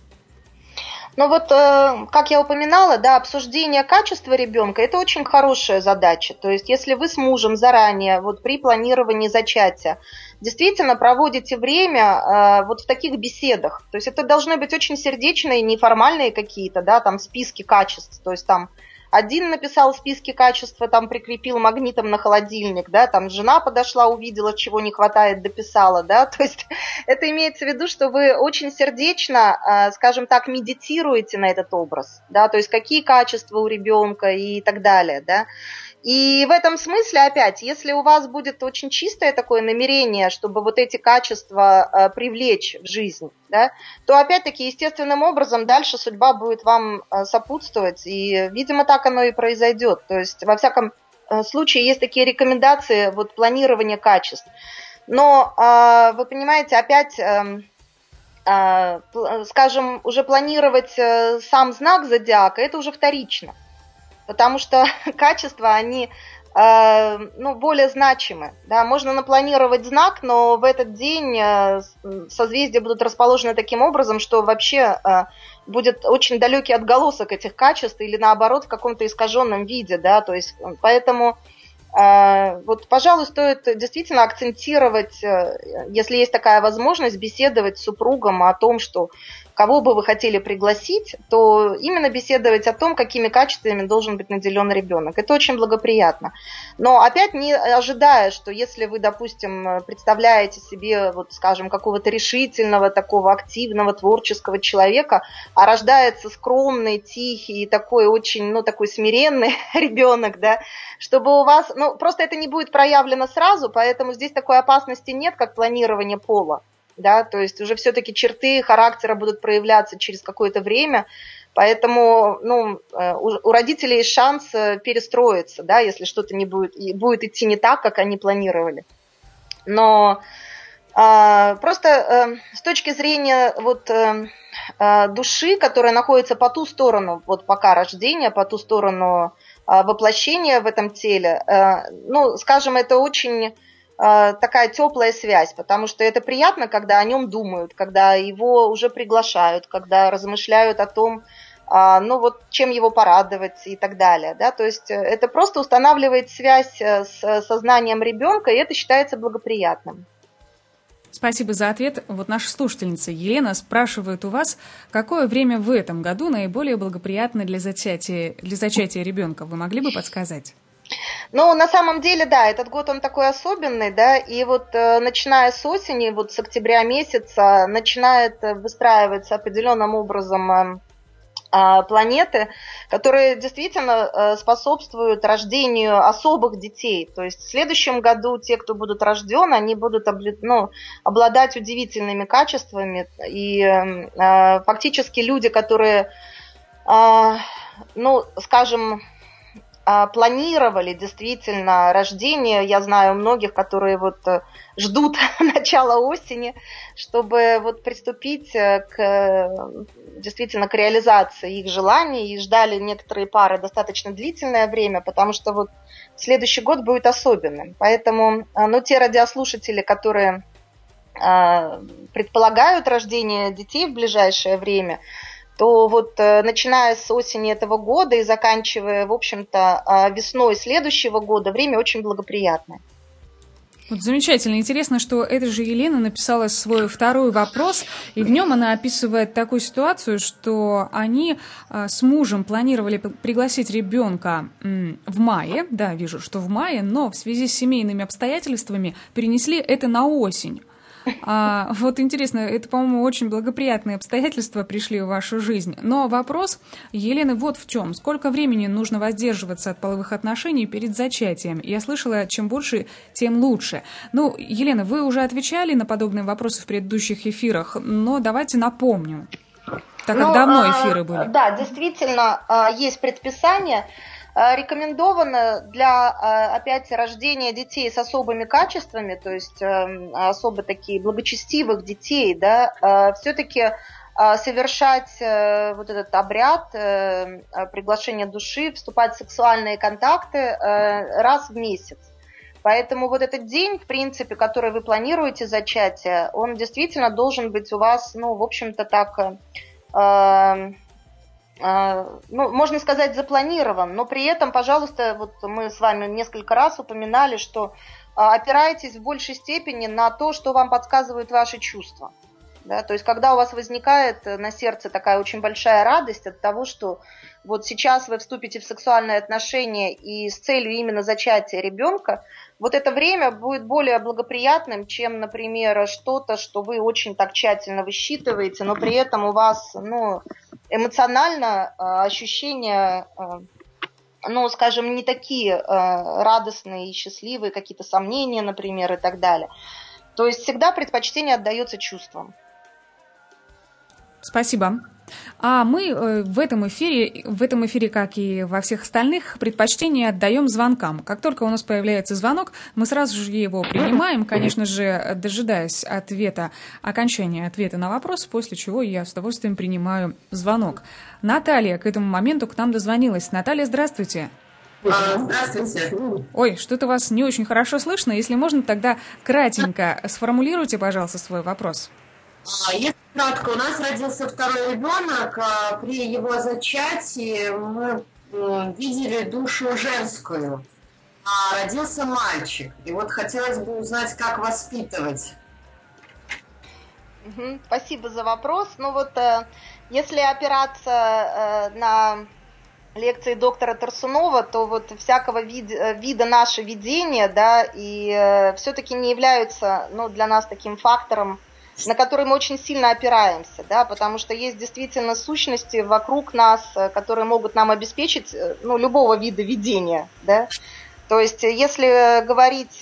Ну вот, как я упоминала, да, обсуждение качества ребенка – это очень хорошая задача. То есть, если вы с мужем заранее, вот при планировании зачатия, действительно проводите время вот в таких беседах, то есть это должны быть очень сердечные, неформальные какие-то, да, там списки качеств, то есть там один написал списки качества, там прикрепил магнитом на холодильник, да, там жена подошла, увидела, чего не хватает, дописала, да, то есть это имеется в виду, что вы очень сердечно, скажем так, медитируете на этот образ, да, то есть какие качества у ребенка и так далее, да. И в этом смысле, опять, если у вас будет очень чистое такое намерение, чтобы вот эти качества привлечь в жизнь, да, то, опять-таки, естественным образом дальше судьба будет вам сопутствовать, и, видимо, так оно и произойдет. То есть, во всяком случае, есть такие рекомендации вот, планирования качеств. Но, вы понимаете, опять, скажем, уже планировать сам знак зодиака, это уже вторично. Потому что качества, они более значимы. Да? Можно напланировать знак, но в этот день созвездия будут расположены таким образом, что вообще будет очень далекий отголосок этих качеств или наоборот в каком-то искаженном виде. Да? То есть, поэтому, вот, пожалуй, стоит действительно акцентировать, если есть такая возможность, беседовать с супругом о том, что кого бы вы хотели пригласить, то именно беседовать о том, какими качествами должен быть наделен ребенок. Это очень благоприятно. Но опять не ожидая, что если вы, допустим, представляете себе, вот, скажем, какого-то решительного, такого активного, творческого человека, а рождается скромный, тихий и такой очень, такой смиренный ребенок, да, чтобы у вас, просто это не будет проявлено сразу, поэтому здесь такой опасности нет, как планирование пола. Да, то есть уже все-таки черты характера будут проявляться через какое-то время, поэтому у родителей есть шанс перестроиться, да, если что-то не будет идти не так, как они планировали. Но просто с точки зрения вот, души, которая находится по ту сторону, вот пока рождения, по ту сторону воплощения в этом теле, скажем, это очень такая теплая связь, потому что это приятно, когда о нем думают, когда его уже приглашают, когда размышляют о том, чем его порадовать и так далее. Да? То есть это просто устанавливает связь с сознанием ребенка, и это считается благоприятным. Спасибо за ответ. Вот наша слушательница Елена спрашивает у вас, какое время в этом году наиболее благоприятно для зачатия ребенка? Вы могли бы подсказать? На самом деле, да, этот год он такой особенный, да, и вот начиная с осени, вот с октября месяца, начинает выстраиваться определенным образом планеты, которые действительно способствуют рождению особых детей. То есть в следующем году те, кто будут рождены, они будут обладать удивительными качествами, и фактически люди, которые, скажем, планировали действительно рождение. Я знаю многих, которые вот ждут начала осени, чтобы вот приступить действительно к реализации их желаний, и ждали некоторые пары достаточно длительное время, потому что вот следующий год будет особенным. Поэтому, те радиослушатели, которые предполагают рождение детей в ближайшее время, то вот начиная с осени этого года и заканчивая, в общем-то, весной следующего года, время очень благоприятное. Вот замечательно. Интересно, что эта же Елена написала свой второй вопрос, и в нем она описывает такую ситуацию, что они с мужем планировали пригласить ребенка в мае, да, вижу, что в мае, но в связи с семейными обстоятельствами перенесли это на осень. Вот интересно, это, по-моему, очень благоприятные обстоятельства пришли в вашу жизнь. Но вопрос Елены вот в чем. Сколько времени нужно воздерживаться от половых отношений перед зачатием? Я слышала, чем больше, тем лучше. Ну, Елена, вы уже отвечали на подобные вопросы в предыдущих эфирах, но давайте напомню, так как давно эфиры были. Да, действительно, есть предписание. Рекомендовано для, опять, рождения детей с особыми качествами, то есть особо такие благочестивых детей, да, все-таки совершать вот этот обряд приглашения души, вступать в сексуальные контакты раз в месяц. Поэтому вот этот день, в принципе, который вы планируете зачатие, он действительно должен быть у вас, в общем-то, так... можно сказать, запланирован, но при этом, пожалуйста, вот мы с вами несколько раз упоминали, что опирайтесь в большей степени на то, что вам подсказывают ваши чувства. Да? То есть, когда у вас возникает на сердце такая очень большая радость от того, что вот сейчас вы вступите в сексуальные отношения и с целью именно зачатия ребенка, вот это время будет более благоприятным, чем, например, что-то, что вы очень так тщательно высчитываете, но при этом у вас, эмоционально ощущения, скажем, не такие радостные и счастливые, какие-то сомнения, например, и так далее. То есть всегда предпочтение отдается чувствам. Спасибо. А мы в этом эфире, как и во всех остальных, предпочтение отдаем звонкам. Как только у нас появляется звонок, мы сразу же его принимаем, конечно же, дожидаясь окончания ответа на вопрос, после чего я с удовольствием принимаю звонок. Наталья к этому моменту к нам дозвонилась. Наталья, здравствуйте. Здравствуйте. Ой, что-то вас не очень хорошо слышно. Если можно, тогда кратенько сформулируйте, пожалуйста, свой вопрос. Если кратко, у нас родился второй ребенок. При его зачатии мы видели душу женскую. Родился мальчик. И вот хотелось бы узнать, как воспитывать. Спасибо за вопрос. Если опираться на лекции доктора Тарсунова, то вот всякого вида наше видение, да, и все-таки не являются, для нас таким фактором, на который мы очень сильно опираемся, да, потому что есть действительно сущности вокруг нас, которые могут нам обеспечить, любого вида видения, да. То есть, если говорить,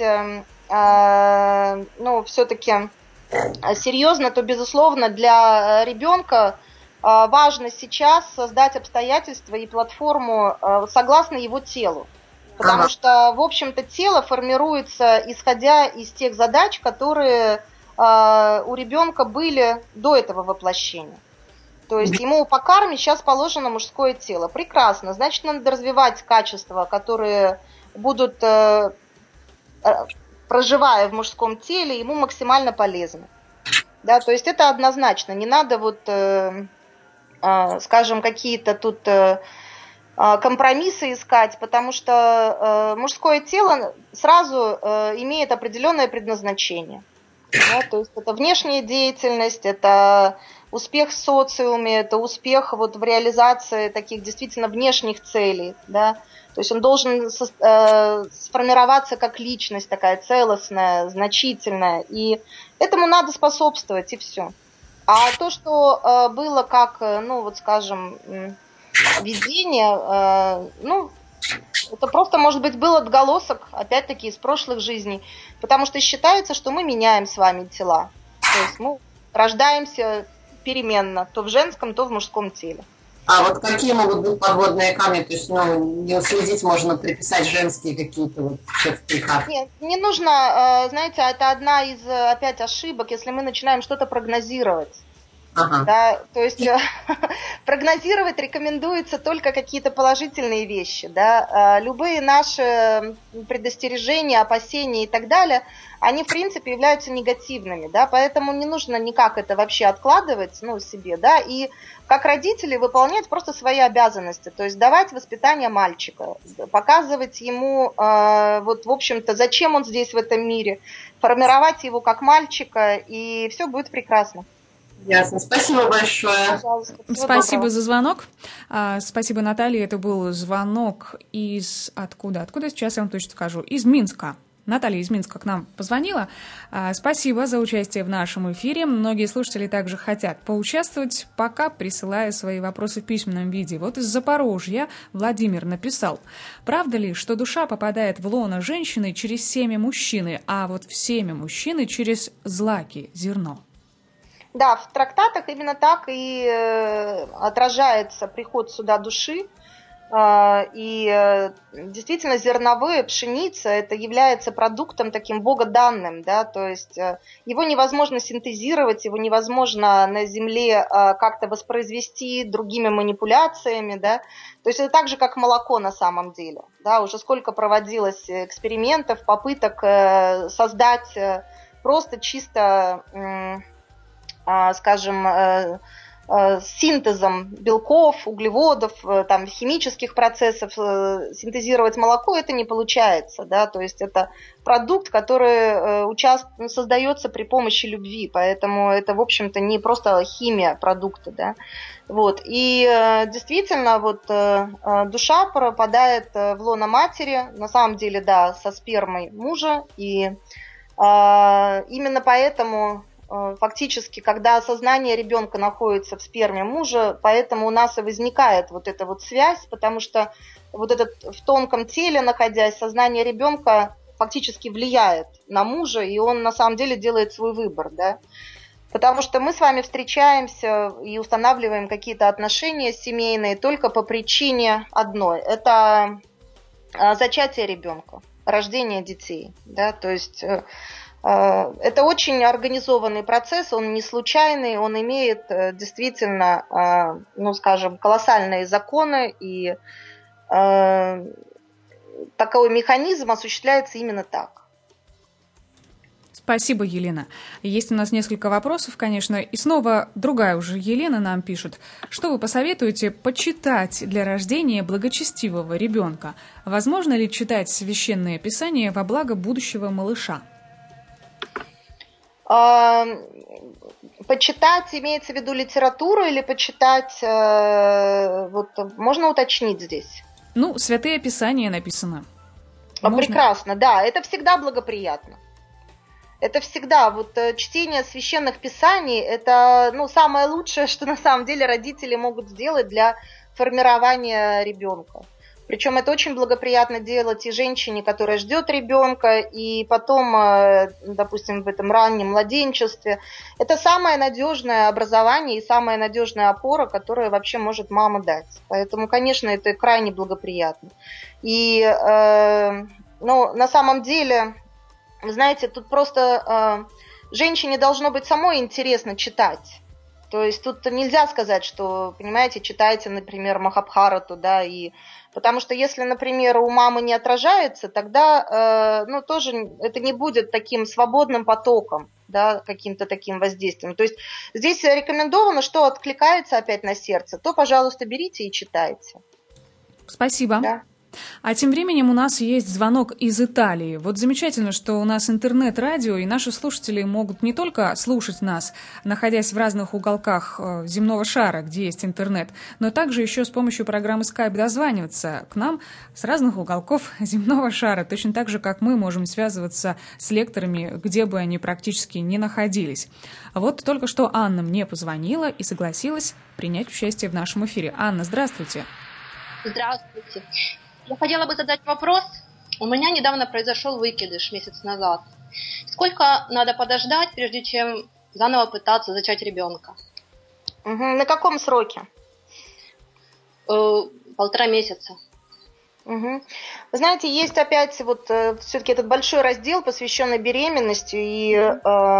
все-таки серьезно, то, безусловно, для ребенка важно сейчас создать обстоятельства и платформу согласно его телу. Потому что, в общем-то, тело формируется, исходя из тех задач, которые у ребенка были до этого воплощения. То есть ему по карме сейчас положено мужское тело. Прекрасно. Значит, надо развивать качества, которые будут, проживая в мужском теле, ему максимально полезны. Да, то есть это однозначно. Не надо скажем, какие-то тут компромиссы искать, потому что мужское тело сразу имеет определенное предназначение. Да, то есть это внешняя деятельность, это успех в социуме, это успех в реализации таких действительно внешних целей. Да. То есть он должен сформироваться как личность такая целостная, значительная, и этому надо способствовать, и все. А то, что было как, скажем, видение, это просто, может быть, был отголосок, опять-таки, из прошлых жизней. Потому что считается, что мы меняем с вами тела. То есть мы рождаемся переменно, то в женском, то в мужском теле. А вот какие могут быть подводные камни? То есть, не уследить можно приписать женские какие-то вот все-таки как? Нет, не нужно, знаете, это одна из опять ошибок, если мы начинаем что-то прогнозировать. Ага. Да, то есть прогнозировать рекомендуется только какие-то положительные вещи. Да? Любые наши предостережения, опасения и так далее, они в принципе являются негативными. Да? Поэтому не нужно никак это вообще откладывать себе. Да? И как родители выполнять просто свои обязанности. То есть давать воспитание мальчика, показывать ему, вот в общем-то, зачем он здесь в этом мире, формировать его как мальчика, и все будет прекрасно. Ясно. Спасибо большое. Спасибо за звонок. Спасибо, Наталья. Это был звонок из... Откуда? Сейчас я вам точно скажу. Из Минска. Наталья из Минска к нам позвонила. Спасибо за участие в нашем эфире. Многие слушатели также хотят поучаствовать, пока присылая свои вопросы в письменном виде. Вот из Запорожья Владимир написал: правда ли, что душа попадает в лоно женщины через семя мужчины, а вот в семя мужчины через злаки, зерно? Да, в трактатах именно так и отражается приход сюда души. И действительно зерновые, пшеница, это является продуктом таким богоданным, да, то есть его невозможно синтезировать, его невозможно на земле как-то воспроизвести другими манипуляциями, да, то есть это так же, как молоко на самом деле, да, уже сколько проводилось экспериментов, попыток создать просто чисто, скажем, синтезом белков, углеводов, там, химических процессов синтезировать молоко, это не получается, да, то есть это продукт, который создается при помощи любви, поэтому это, в общем-то, не просто химия продукта, да, вот, и действительно, вот, душа пропадает в лоно матери, на самом деле, да, со спермой мужа, и именно поэтому фактически, когда сознание ребенка находится в сперме мужа, поэтому у нас и возникает вот эта вот связь, потому что вот этот в тонком теле, находясь, сознание ребенка фактически влияет на мужа, и он на самом деле делает свой выбор, да. Потому что мы с вами встречаемся и устанавливаем какие-то отношения семейные только по причине одной. Это зачатие ребенка, рождение детей, да, то есть... Это очень организованный процесс, он не случайный, он имеет действительно, ну, скажем, колоссальные законы, и такой механизм осуществляется именно так. Спасибо, Елена. Есть у нас несколько вопросов, конечно, и снова другая уже Елена нам пишет. Что вы посоветуете почитать для рождения благочестивого ребенка? Возможно ли читать священное писание во благо будущего малыша? Почитать имеется в виду литературу или почитать, вот, можно уточнить здесь? Ну, святые писания написано. Прекрасно, да, это всегда благоприятно. Это всегда, вот, чтение священных писаний, это, ну, самое лучшее, что на самом деле родители могут сделать для формирования ребенка. Причем это очень благоприятно делать и женщине, которая ждет ребенка, и потом, допустим, в этом раннем младенчестве. Это самое надежное образование и самая надежная опора, которую вообще может мама дать. Поэтому, конечно, это крайне благоприятно. И, ну, на самом деле, вы знаете, тут просто женщине должно быть самой интересно читать. То есть тут нельзя сказать, что, понимаете, читайте, например, Махабхарату, да, и... Потому что если, например, у мамы не отражается, тогда, ну, тоже это не будет таким свободным потоком, да, каким-то таким воздействием. То есть здесь рекомендовано, что откликается опять на сердце, то, пожалуйста, берите и читайте. Спасибо. Да. А тем временем у нас есть звонок из Италии. Вот замечательно, что у нас интернет-радио, и наши слушатели могут не только слушать нас, находясь в разных уголках земного шара, где есть интернет, но также еще с помощью программы Skype дозваниваться к нам с разных уголков земного шара, точно так же, как мы можем связываться с лекторами, где бы они практически ни находились. А вот только что Анна мне позвонила и согласилась принять участие в нашем эфире. Анна, здравствуйте. Здравствуйте. Я хотела бы задать вопрос. У меня недавно произошел выкидыш месяц назад. Сколько надо подождать, прежде чем заново пытаться зачать ребенка? На каком сроке? 1,5 месяца. Угу. Вы знаете, есть опять вот все-таки этот большой раздел, посвященный беременности, и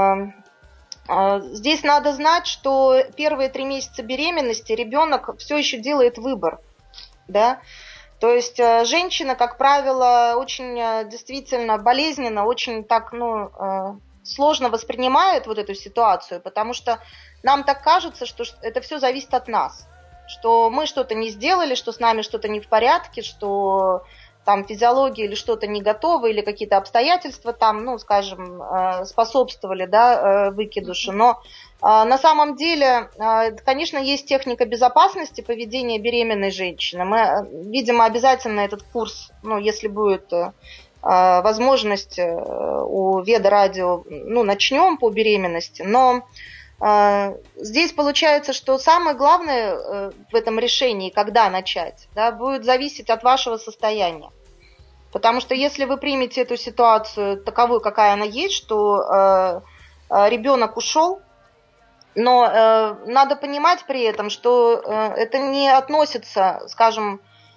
здесь надо знать, что первые 3 месяца беременности ребенок все еще делает выбор, да. То есть женщина, как правило, очень действительно болезненно, очень так, сложно воспринимает вот эту ситуацию, потому что нам так кажется, что это все зависит от нас, что мы что-то не сделали, что с нами что-то не в порядке, что там физиология или что-то не готово, или какие-то обстоятельства там, способствовали, да, выкидышу. Но на самом деле, конечно, есть техника безопасности поведения беременной женщины. Мы, видимо, обязательно этот курс, если будет возможность у Веда Радио, начнем по беременности. Но здесь получается, что самое главное в этом решении, когда начать, да, будет зависеть от вашего состояния. Потому что если вы примете эту ситуацию таковой, какая она есть, что ребенок ушел, но надо понимать при этом, что это не относится, скажем,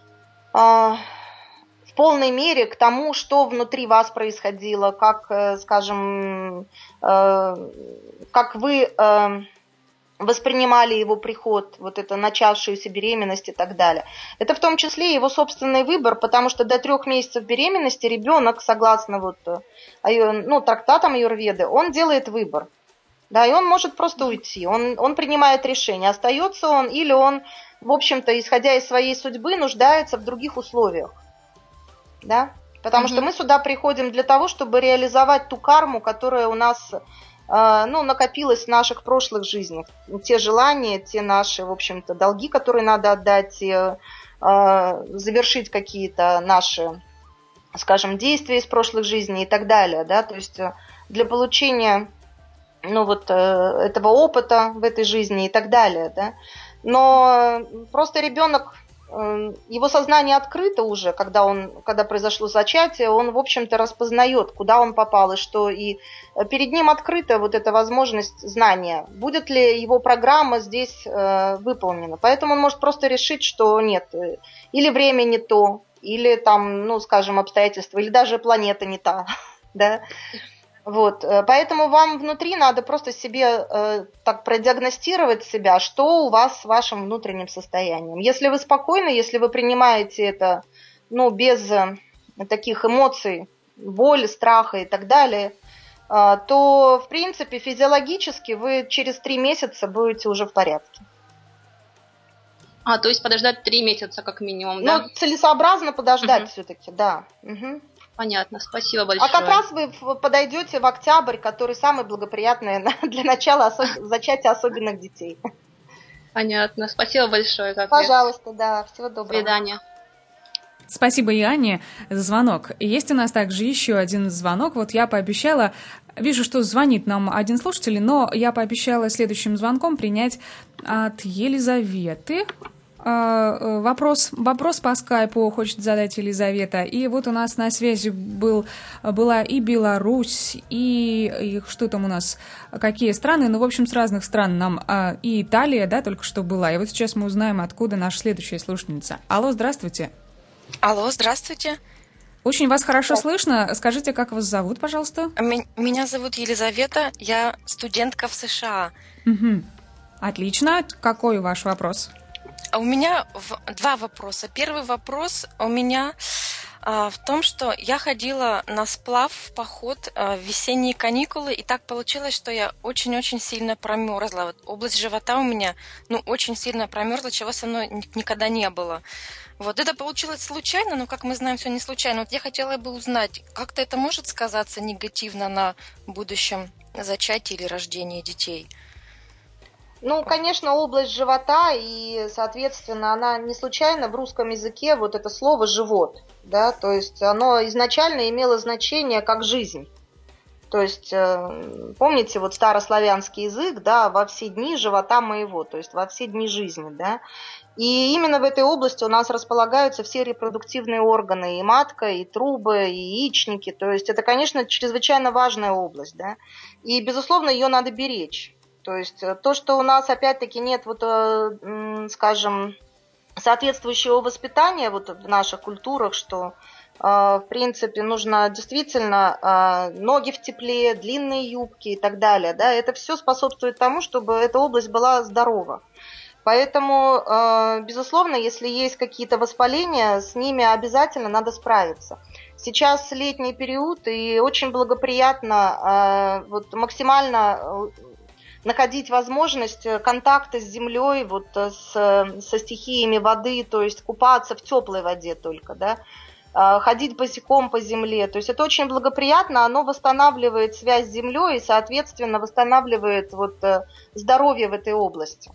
в полной мере к тому, что внутри вас происходило, как, скажем, как вы воспринимали его приход, вот это начавшуюся беременность и так далее. Это в том числе его собственный выбор, потому что до 3 месяцев беременности ребенок, согласно трактатам аюрведы, он делает выбор. Да, и он может просто уйти, он принимает решение, остается он или он, в общем-то, исходя из своей судьбы, нуждается в других условиях. Да? Потому что мы сюда приходим для того, чтобы реализовать ту карму, которая у нас накопилась в наших прошлых жизнях. Те желания, те наши, в общем-то, долги, которые надо отдать, завершить какие-то наши, скажем, действия из прошлых жизней и так далее. Да? То есть для получения этого опыта в этой жизни и так далее. Да? Но просто ребенок, его сознание открыто уже, когда произошло зачатие, он, в общем-то, распознает, куда он попал и что, и перед ним открыта вот эта возможность знания, будет ли его программа здесь выполнена. Поэтому он может просто решить, что нет, или время не то, или там, скажем, обстоятельства, или даже планета не та, да. Вот, поэтому вам внутри надо просто себе так продиагностировать себя, что у вас с вашим внутренним состоянием. Если вы спокойны, если вы принимаете это, без таких эмоций, боли, страха и так далее, то, в принципе, физиологически вы через 3 месяца будете уже в порядке. То есть подождать 3 месяца как минимум, да? Целесообразно подождать все-таки, да. Угу. Понятно, спасибо большое. А как раз вы подойдете в октябрь, который самый благоприятный для начала зачатия особенных детей. Понятно, спасибо большое. Пожалуйста, да, всего доброго. До свидания. Спасибо и Ане за звонок. Есть у нас также еще один звонок. Вот я пообещала, вижу, что звонит нам один слушатель, но я пообещала следующим звонком принять от Елизаветы. Вопрос по скайпу хочет задать Елизавета. И вот у нас на связи была и Беларусь, и что там у нас, какие страны, в общем, с разных стран нам, и Италия, да, только что была. И вот сейчас мы узнаем, откуда наша следующая слушательница. Алло, здравствуйте. Алло, здравствуйте. Очень вас хорошо слышно. Скажите, как вас зовут, пожалуйста? Меня зовут Елизавета, я студентка в США. Угу. Отлично. Какой ваш вопрос? У меня 2 вопроса. Первый вопрос у меня в том, что я ходила на сплав в поход в весенние каникулы, и так получилось, что я очень-очень сильно промерзла. Вот область живота у меня очень сильно промерзла, чего со мной никогда не было. Вот это получилось случайно, но, как мы знаем, все не случайно. Вот я хотела бы узнать, как-то это может сказаться негативно на будущем зачатии или рождении детей? Конечно, область живота, и, соответственно, она не случайно в русском языке вот это слово «живот», да, то есть оно изначально имело значение как «жизнь». То есть, помните, вот старославянский язык, да, «во все дни живота моего», то есть во все дни жизни, да. И именно в этой области у нас располагаются все репродуктивные органы, и матка, и трубы, и яичники, то есть это, конечно, чрезвычайно важная область, да, и, безусловно, ее надо беречь. То есть то, что у нас опять-таки нет скажем, соответствующего воспитания вот в наших культурах, что в принципе нужно действительно ноги в тепле, длинные юбки и так далее. Да, это все способствует тому, чтобы эта область была здорова. Поэтому, безусловно, если есть какие-то воспаления, с ними обязательно надо справиться. Сейчас летний период, и очень благоприятно вот, максимально находить возможность контакта с землей, вот, со стихиями воды, то есть купаться в теплой воде только, да, ходить босиком по земле. То есть это очень благоприятно, оно восстанавливает связь с землей и, соответственно, восстанавливает вот, здоровье в этой области.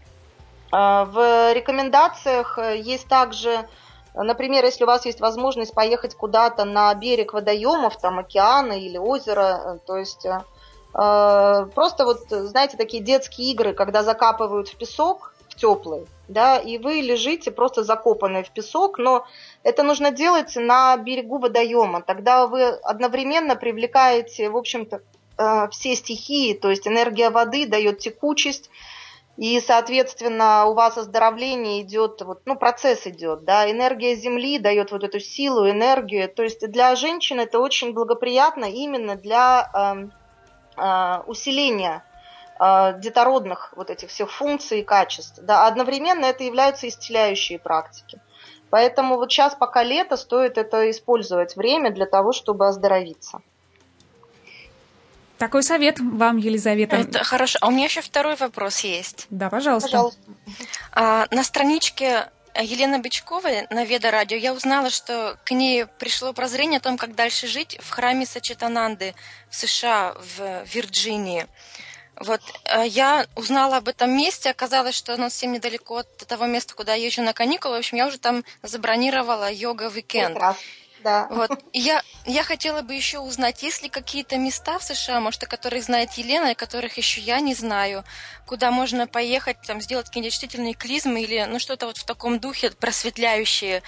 В рекомендациях есть также, например, если у вас есть возможность поехать куда-то на берег водоемов, там океана или озера, то есть просто вот, знаете, такие детские игры, когда закапывают в песок, в теплый, да, и вы лежите просто закопанные в песок, но это нужно делать на берегу водоема, тогда вы одновременно привлекаете, в общем-то, все стихии, то есть энергия воды дает текучесть, и, соответственно, у вас оздоровление идет, вот, ну, процесс идет, да, энергия Земли дает вот эту силу, энергию, то есть для женщин это очень благоприятно именно для усиления детородных вот этих всех функций и качеств, да, одновременно это являются исцеляющие практики. Поэтому вот сейчас, пока лето, стоит это использовать время для того, чтобы оздоровиться. Такой совет вам, Елизавета. Это хорошо. А у меня еще второй вопрос есть. Да, пожалуйста. Пожалуйста. На страничке Елены Бычковой на Веда Радио я узнала, что к ней пришло прозрение о том, как дальше жить в храме Сачитананды в США, в Вирджинии. Вот я узнала об этом месте, оказалось, что оно совсем недалеко от того места, куда я езжу на каникулы. В общем, я уже там забронировала йога-уикенд. Да. Вот. И я хотела бы еще узнать, есть ли какие-то места в США, может, о которых знает Елена, о которых еще я не знаю, куда можно поехать, там, сделать какие-нибудь чувствительные клизмы или, ну, что-то вот в таком духе просветляющие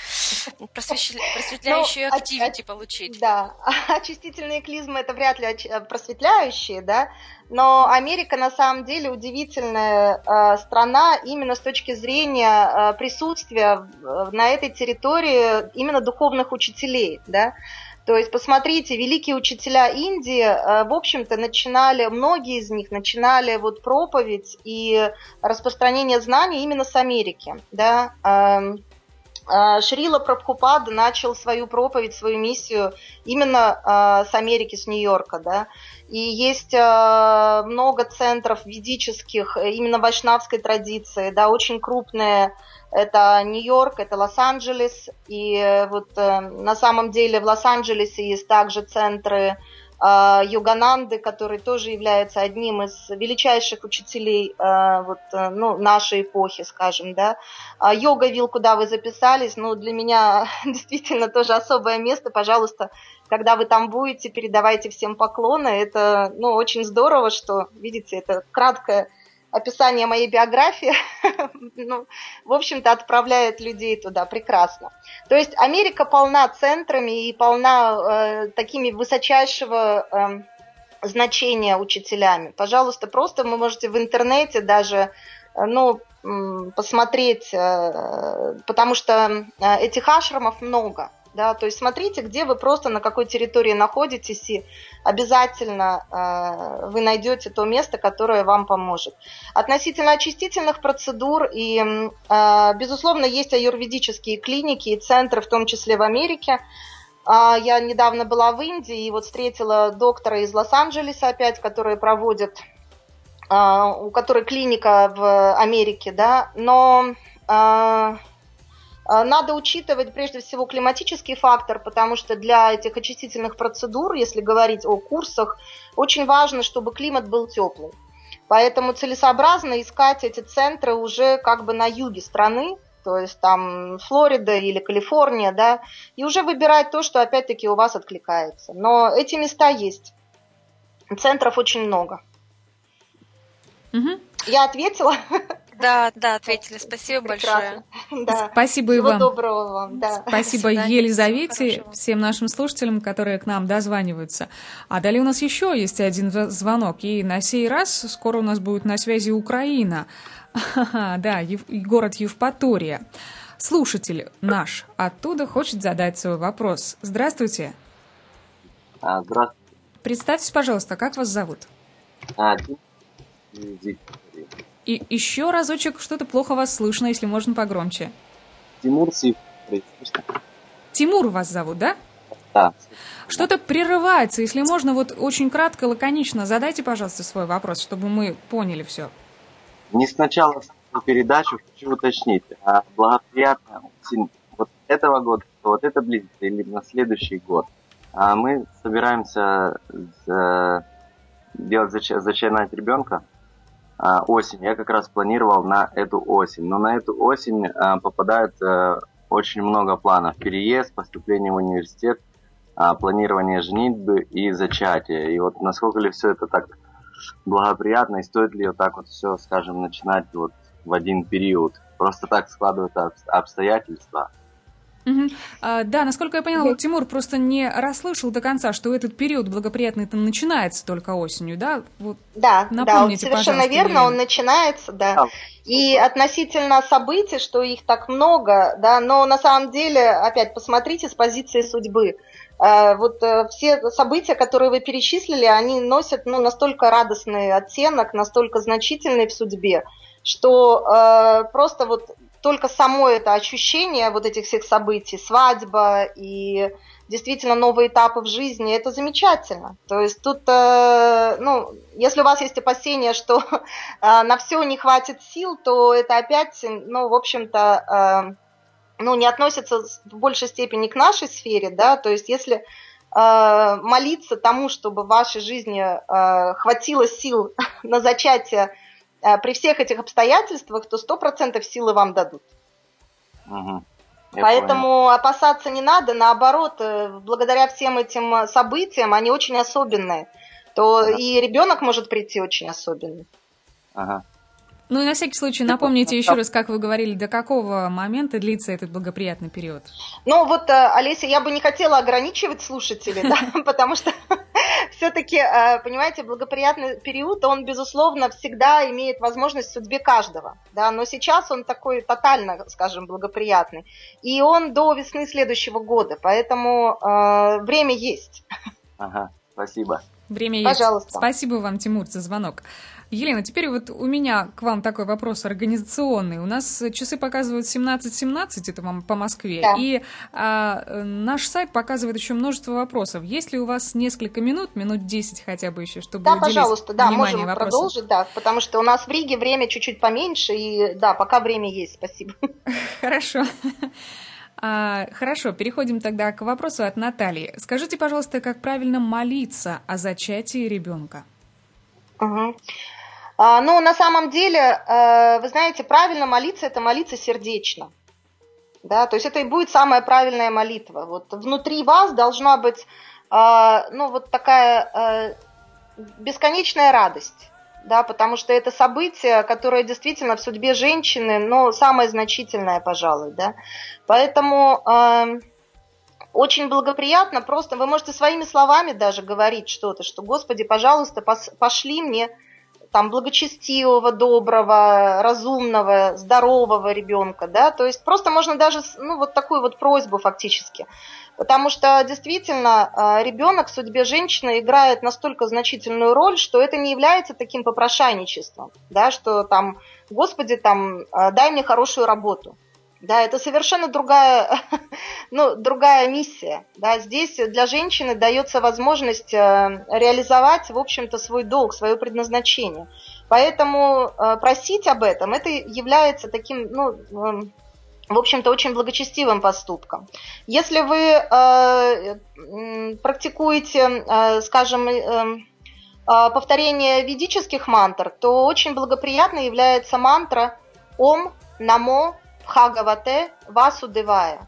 активити получить. Да, очистительные клизмы это вряд ли просветляющие, да, но Америка на самом деле удивительная страна именно с точки зрения присутствия на этой территории именно духовных учителей, да. То есть, посмотрите, великие учителя Индии, в общем-то, многие из них начинали вот проповедь и распространение знаний именно с Америки, да. Шрила Прабхупада начал свою проповедь, свою миссию именно с Америки, с Нью-Йорка, да. И есть много центров ведических, именно вайшнавской традиции, да, очень крупные. Это Нью-Йорк, это Лос-Анджелес, и вот на самом деле в Лос-Анджелесе есть также центры Йогананды, который тоже является одним из величайших учителей вот, ну, нашей эпохи, скажем, да. Йога-вилл, куда вы записались, ну, для меня действительно тоже особое место, пожалуйста, когда вы там будете, передавайте всем поклоны, это, ну, очень здорово, что, видите, это краткое описание моей биографии, ну, в общем-то, отправляет людей туда прекрасно. То есть Америка полна центрами и полна такими высочайшего значения учителями. Пожалуйста, просто вы можете в интернете даже, ну, посмотреть, потому что этих ашрамов много. Да, то есть смотрите, где вы просто на какой территории находитесь, и обязательно вы найдете то место, которое вам поможет. Относительно очистительных процедур, и, безусловно, есть аюрведические клиники и центры, в том числе в Америке. Я недавно была в Индии и вот встретила доктора из Лос-Анджелеса опять, который проводит, у которой клиника в Америке, да, но... Надо учитывать прежде всего климатический фактор, потому что для этих очистительных процедур, если говорить о курсах, очень важно, чтобы климат был теплый. Поэтому целесообразно искать эти центры уже как бы на юге страны, то есть там Флорида или Калифорния, да, и уже выбирать то, что опять-таки у вас откликается. Но эти места есть. Центров очень много. Угу. Я ответила? Да, ответили. Спасибо большое. Да. Спасибо и вам. Всего доброго вам. Да. Спасибо Елизавете, всем нашим слушателям, которые к нам дозваниваются. А далее у нас еще есть один звонок, и на сей раз скоро у нас будет на связи Украина. Да, город Евпатория. слушатель наш оттуда хочет задать свой вопрос. Здравствуйте. Здравствуйте. Представьтесь, пожалуйста, как вас зовут? И еще разочек, что-то плохо вас слышно, если можно погромче. Тимур Сив. Тимур вас зовут, да? Да. Что-то прерывается, если можно, вот очень кратко, лаконично задайте, пожалуйста, свой вопрос, чтобы мы поняли все. Не сначала передачу хочу уточнить. Благоприятно вот этого года, вот это близится или на следующий год. Мы собираемся зачинать ребенка осень. Я как раз планировал на эту осень. Но на эту осень попадает очень много планов. Переезд, поступление в университет, планирование женитьбы и зачатия. И вот насколько ли все это так благоприятно, и стоит ли вот так вот все, скажем, начинать вот в один период. Просто так складываются обстоятельства. Угу. Да, насколько я поняла, вот Тимур просто не расслышал до конца, что этот период благоприятный там начинается только осенью, да? Вот да, напомните, да, совершенно верно, Елена. он начинается, да. И относительно событий, что их так много, да, но на самом деле, опять посмотрите с позиции судьбы. Вот все события, которые вы перечислили, они носят настолько радостный оттенок, настолько значительный в судьбе, что просто вот только само это ощущение вот этих всех событий, свадьба и действительно новые этапы в жизни, это замечательно. То есть тут, если у вас есть опасения, что на все не хватит сил, то это опять, в общем-то, не относится в большей степени к нашей сфере, да, то есть если молиться тому, чтобы в вашей жизни хватило сил на зачатие при всех этих обстоятельствах, то 100% силы вам дадут. Угу. Поэтому опасаться не надо, наоборот, благодаря всем этим событиям, они очень особенные, то и ребенок может прийти очень особенный. Ага. Ну и на всякий случай напомните еще раз, как вы говорили, до какого момента длится этот благоприятный период? Ну вот, Олеся, я бы не хотела ограничивать слушателей, да, потому что все-таки, понимаете, благоприятный период, он, безусловно, всегда имеет возможность в судьбе каждого, да, но сейчас он такой тотально, скажем, благоприятный, и он до весны следующего года, поэтому время есть. Ага, спасибо. Время есть. Пожалуйста. Спасибо вам, Тимур, за звонок. Елена, теперь вот у меня к вам такой вопрос организационный. У нас часы показывают 17:17, это по Москве, да. И наш сайт показывает еще множество вопросов. Есть ли у вас несколько минут 10 хотя бы еще, чтобы уделить пожалуйста, да, внимание можем вопросам? Продолжить, да, потому что у нас в Риге время чуть-чуть поменьше, и да, пока время есть, спасибо. Хорошо. Хорошо, переходим тогда к вопросу от Натальи. Скажите, пожалуйста, как правильно молиться о зачатии ребенка? Угу. На самом деле, вы знаете, правильно молиться – это молиться сердечно. Да? То есть это и будет самая правильная молитва. Вот внутри вас должна быть вот такая бесконечная радость. Да, потому что это событие, которое действительно в судьбе женщины, самое значительное, пожалуй, да. Поэтому очень благоприятно, просто вы можете своими словами даже говорить что-то, что, Господи, пожалуйста, пошли мне там благочестивого, доброго, разумного, здорового ребенка, да, то есть просто можно даже, вот такую вот просьбу фактически, потому что действительно ребенок в судьбе женщины играет настолько значительную роль, что это не является таким попрошайничеством, да, что там, Господи, там, дай мне хорошую работу. Да, это совершенно другая миссия. Да. Здесь для женщины дается возможность реализовать, в общем-то, свой долг, свое предназначение. Поэтому просить об этом, это является таким, в общем-то, очень благочестивым поступком. Если вы практикуете, скажем, повторение ведических мантр, то очень благоприятной является мантра «Ом Намо Бхагавате Васудевая».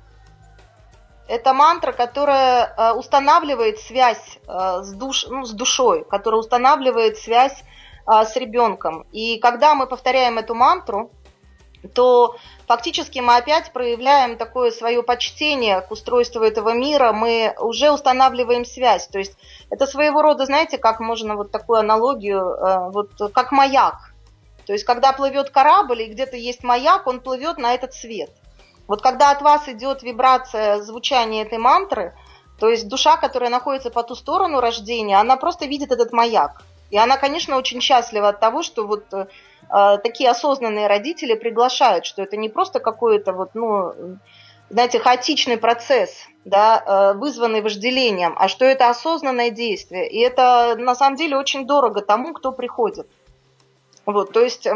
Это мантра, которая устанавливает связь с душой, которая устанавливает связь с ребенком. И когда мы повторяем эту мантру, то фактически мы опять проявляем такое свое почтение к устройству этого мира, мы уже устанавливаем связь. То есть это своего рода, знаете, как можно вот такую аналогию, вот как маяк. То есть когда плывет корабль и где-то есть маяк, он плывет на этот свет. Вот когда от вас идет вибрация звучания этой мантры, то есть душа, которая находится по ту сторону рождения, она просто видит этот маяк. И она, конечно, очень счастлива от того, что вот такие осознанные родители приглашают, что это не просто какой-то вот, ну, знаете, хаотичный процесс, да, вызванный вожделением, а что это осознанное действие. И это, на самом деле, очень дорого тому, кто приходит. Вот, то есть,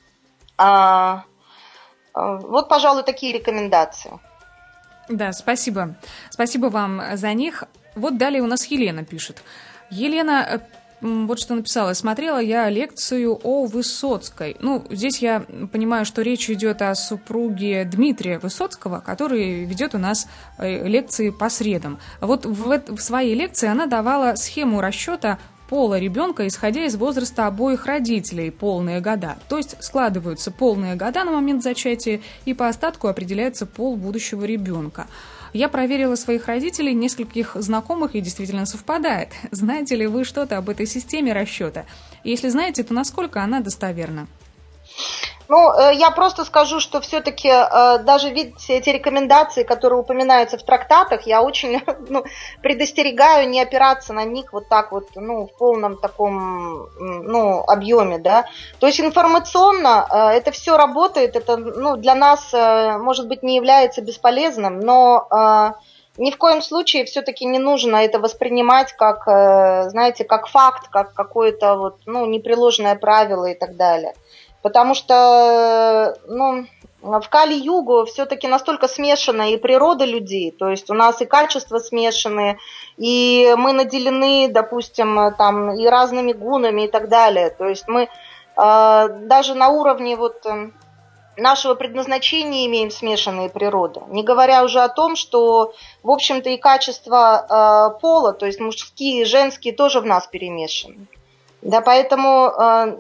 вот, пожалуй, такие рекомендации. Да, спасибо. Спасибо вам за них. Вот далее у нас Елена пишет. Елена вот что написала. Смотрела я лекцию о Высоцкой. Ну, здесь я понимаю, что речь идет о супруге Дмитрия Высоцкого, который ведет у нас лекции по средам. Вот в своей лекции она давала схему расчета пола ребенка, исходя из возраста обоих родителей, полные года. То есть складываются полные года на момент зачатия, и по остатку определяется пол будущего ребенка. Я проверила своих родителей, нескольких знакомых, и действительно совпадает. Знаете ли вы что-то об этой системе расчета? Если знаете, то насколько она достоверна? Ну, я просто скажу, что все-таки даже, видите, эти рекомендации, которые упоминаются в трактатах, я очень предостерегаю не опираться на них вот так вот, в полном таком, объеме, да. То есть информационно это все работает, это, для нас, может быть, не является бесполезным, но ни в коем случае все-таки не нужно это воспринимать как, знаете, как факт, как какое-то вот, непреложное правило и так далее. Потому что, в Кали-югу все-таки настолько смешана и природа людей, то есть у нас и качества смешаны, и мы наделены, допустим, там и разными гунами и так далее. То есть мы даже на уровне вот нашего предназначения имеем смешанные природы. Не говоря уже о том, что, в общем-то, и качества пола, то есть мужские и женские, тоже в нас перемешаны. Да, поэтому,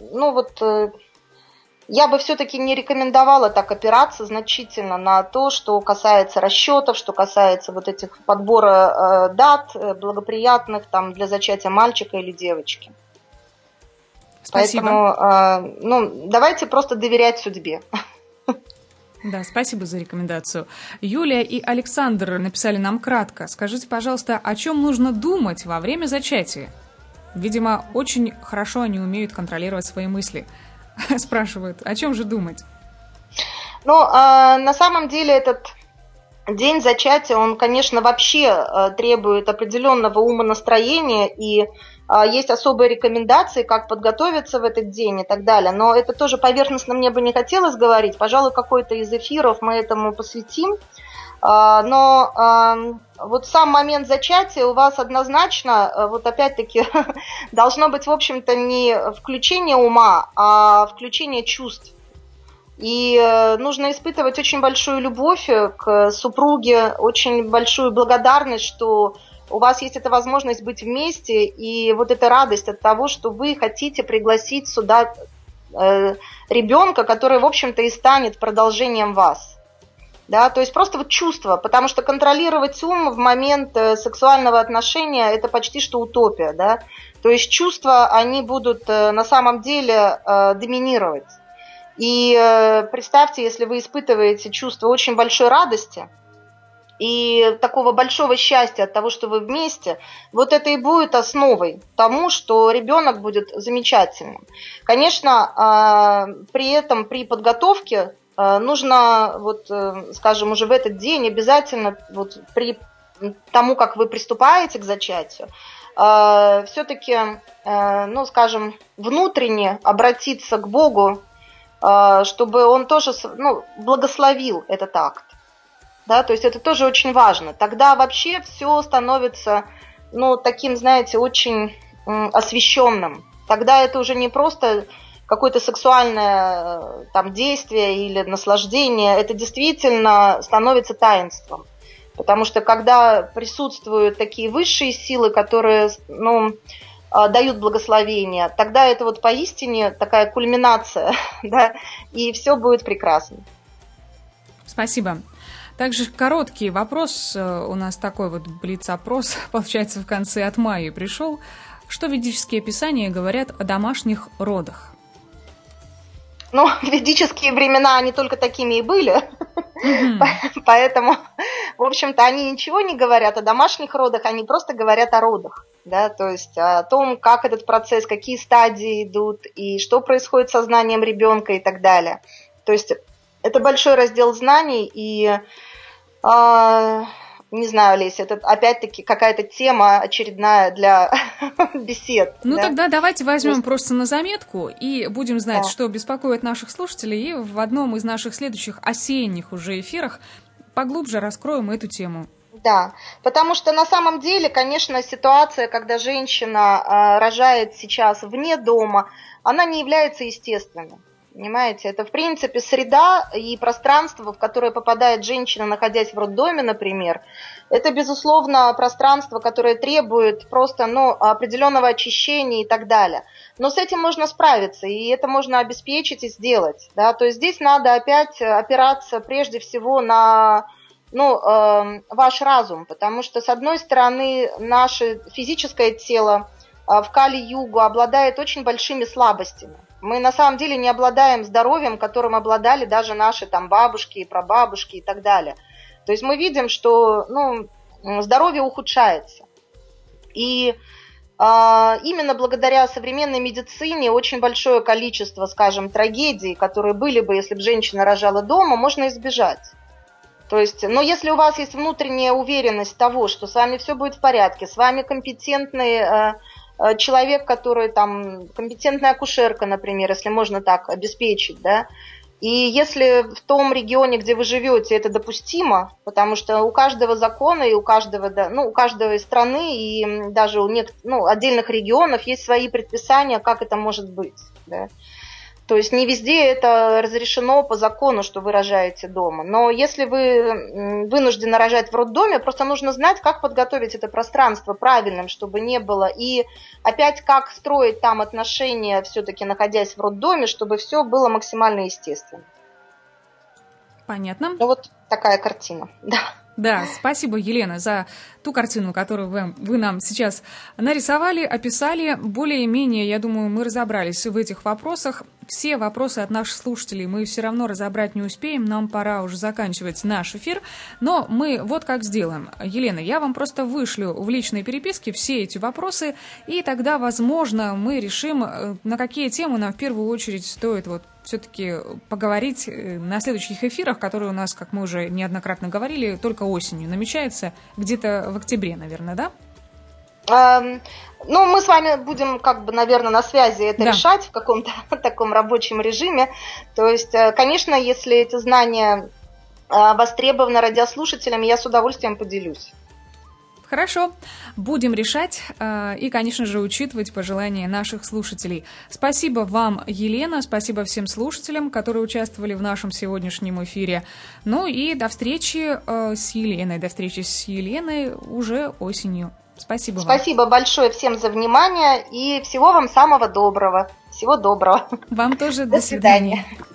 я бы все-таки не рекомендовала так опираться значительно на то, что касается расчетов, что касается вот этих подбора дат благоприятных там, для зачатия мальчика или девочки. Спасибо. Поэтому давайте просто доверять судьбе. Да, спасибо за рекомендацию. Юлия и Александр написали нам кратко. Скажите, пожалуйста, о чем нужно думать во время зачатия? Видимо, очень хорошо они умеют контролировать свои мысли. Спрашивают, о чем же думать? На самом деле этот день зачатия, он, конечно, вообще требует определенного умонастроения, и есть особые рекомендации, как подготовиться в этот день и так далее. Но это тоже поверхностно мне бы не хотелось говорить. Пожалуй, какой-то из эфиров мы этому посвятим. Но вот сам момент зачатия у вас однозначно, вот опять-таки, должно быть, в общем-то, не включение ума, а включение чувств. И нужно испытывать очень большую любовь к супруге, очень большую благодарность, что у вас есть эта возможность быть вместе, и вот эта радость от того, что вы хотите пригласить сюда ребенка, который, в общем-то, и станет продолжением вас. Да, то есть просто вот чувство, потому что контролировать ум в момент сексуального отношения – это почти что утопия, да. То есть чувства, они будут на самом деле доминировать. И представьте, если вы испытываете чувство очень большой радости и такого большого счастья от того, что вы вместе, вот это и будет основой тому, что ребенок будет замечательным. Конечно, при этом, при подготовке, нужно, вот, скажем, уже в этот день обязательно, вот, при тому, как вы приступаете к зачатию, все-таки, скажем, внутренне обратиться к Богу, чтобы Он тоже, благословил этот акт. Да, то есть это тоже очень важно. Тогда вообще все становится, таким, знаете, очень освященным. Тогда это уже не просто какое-то сексуальное там действие или наслаждение, это действительно становится таинством. Потому что когда присутствуют такие высшие силы, которые дают благословение, тогда это вот поистине такая кульминация, да, и все будет прекрасно. Спасибо. Также короткий вопрос, у нас такой вот блиц-опрос, получается, в конце от Майи пришел. Что ведические писания говорят о домашних родах? Ведические времена, они только такими и были. Поэтому, в общем-то, они ничего не говорят о домашних родах, они просто говорят о родах, да, то есть о том, как этот процесс, какие стадии идут, и что происходит с сознанием ребенка и так далее. То есть это большой раздел знаний, и не знаю, Олеся, это опять-таки какая-то тема очередная для бесед. Ну да? тогда давайте возьмем просто на заметку и будем знать, что беспокоит наших слушателей, и в одном из наших следующих осенних уже эфирах поглубже раскроем эту тему. Да, потому что на самом деле, конечно, ситуация, когда женщина рожает сейчас вне дома, она не является естественной. Понимаете, это, в принципе, среда и пространство, в которое попадает женщина, находясь в роддоме, например, это, безусловно, пространство, которое требует просто, определенного очищения и так далее. Но с этим можно справиться, и это можно обеспечить и сделать. Да? То есть здесь надо опять опираться прежде всего на ваш разум, потому что, с одной стороны, наше физическое тело в Кали-югу обладает очень большими слабостями. Мы на самом деле не обладаем здоровьем, которым обладали даже наши там бабушки и прабабушки и так далее. То есть мы видим, что здоровье ухудшается. И именно благодаря современной медицине очень большое количество, скажем, трагедий, которые были бы, если бы женщина рожала дома, можно избежать. То есть, но если у вас есть внутренняя уверенность того, что с вами все будет в порядке, с вами компетентный человек, который там, компетентная акушерка, например, если можно так обеспечить, да, и если в том регионе, где вы живете, это допустимо, потому что у каждого закона и у каждого из страны и даже у отдельных регионов есть свои предписания, как это может быть, да. То есть не везде это разрешено по закону, что вы рожаете дома. Но если вы вынуждены рожать в роддоме, просто нужно знать, как подготовить это пространство правильным, чтобы не было. И опять, как строить там отношения, все-таки находясь в роддоме, чтобы все было максимально естественно. Понятно. Вот такая картина, да. Да, спасибо, Елена, за ту картину, которую вы нам сейчас нарисовали, описали. Более-менее, я думаю, мы разобрались в этих вопросах. Все вопросы от наших слушателей мы все равно разобрать не успеем. Нам пора уже заканчивать наш эфир. Но мы вот как сделаем. Елена, я вам просто вышлю в личной переписке все эти вопросы, и тогда, возможно, мы решим, на какие темы нам в первую очередь стоит все-таки поговорить на следующих эфирах, которые у нас, как мы уже неоднократно говорили, только осенью намечается, где-то в октябре, наверное, да? Мы с вами будем, наверное, на связи это решать в каком-то таком рабочем режиме. То есть, конечно, если эти знания востребованы радиослушателями, я с удовольствием поделюсь. Хорошо, будем решать и, конечно же, учитывать пожелания наших слушателей. Спасибо вам, Елена, спасибо всем слушателям, которые участвовали в нашем сегодняшнем эфире. Ну и до встречи с Еленой уже осенью. Спасибо вам. Спасибо большое всем за внимание и всего вам самого доброго. Всего доброго. Вам тоже до свидания.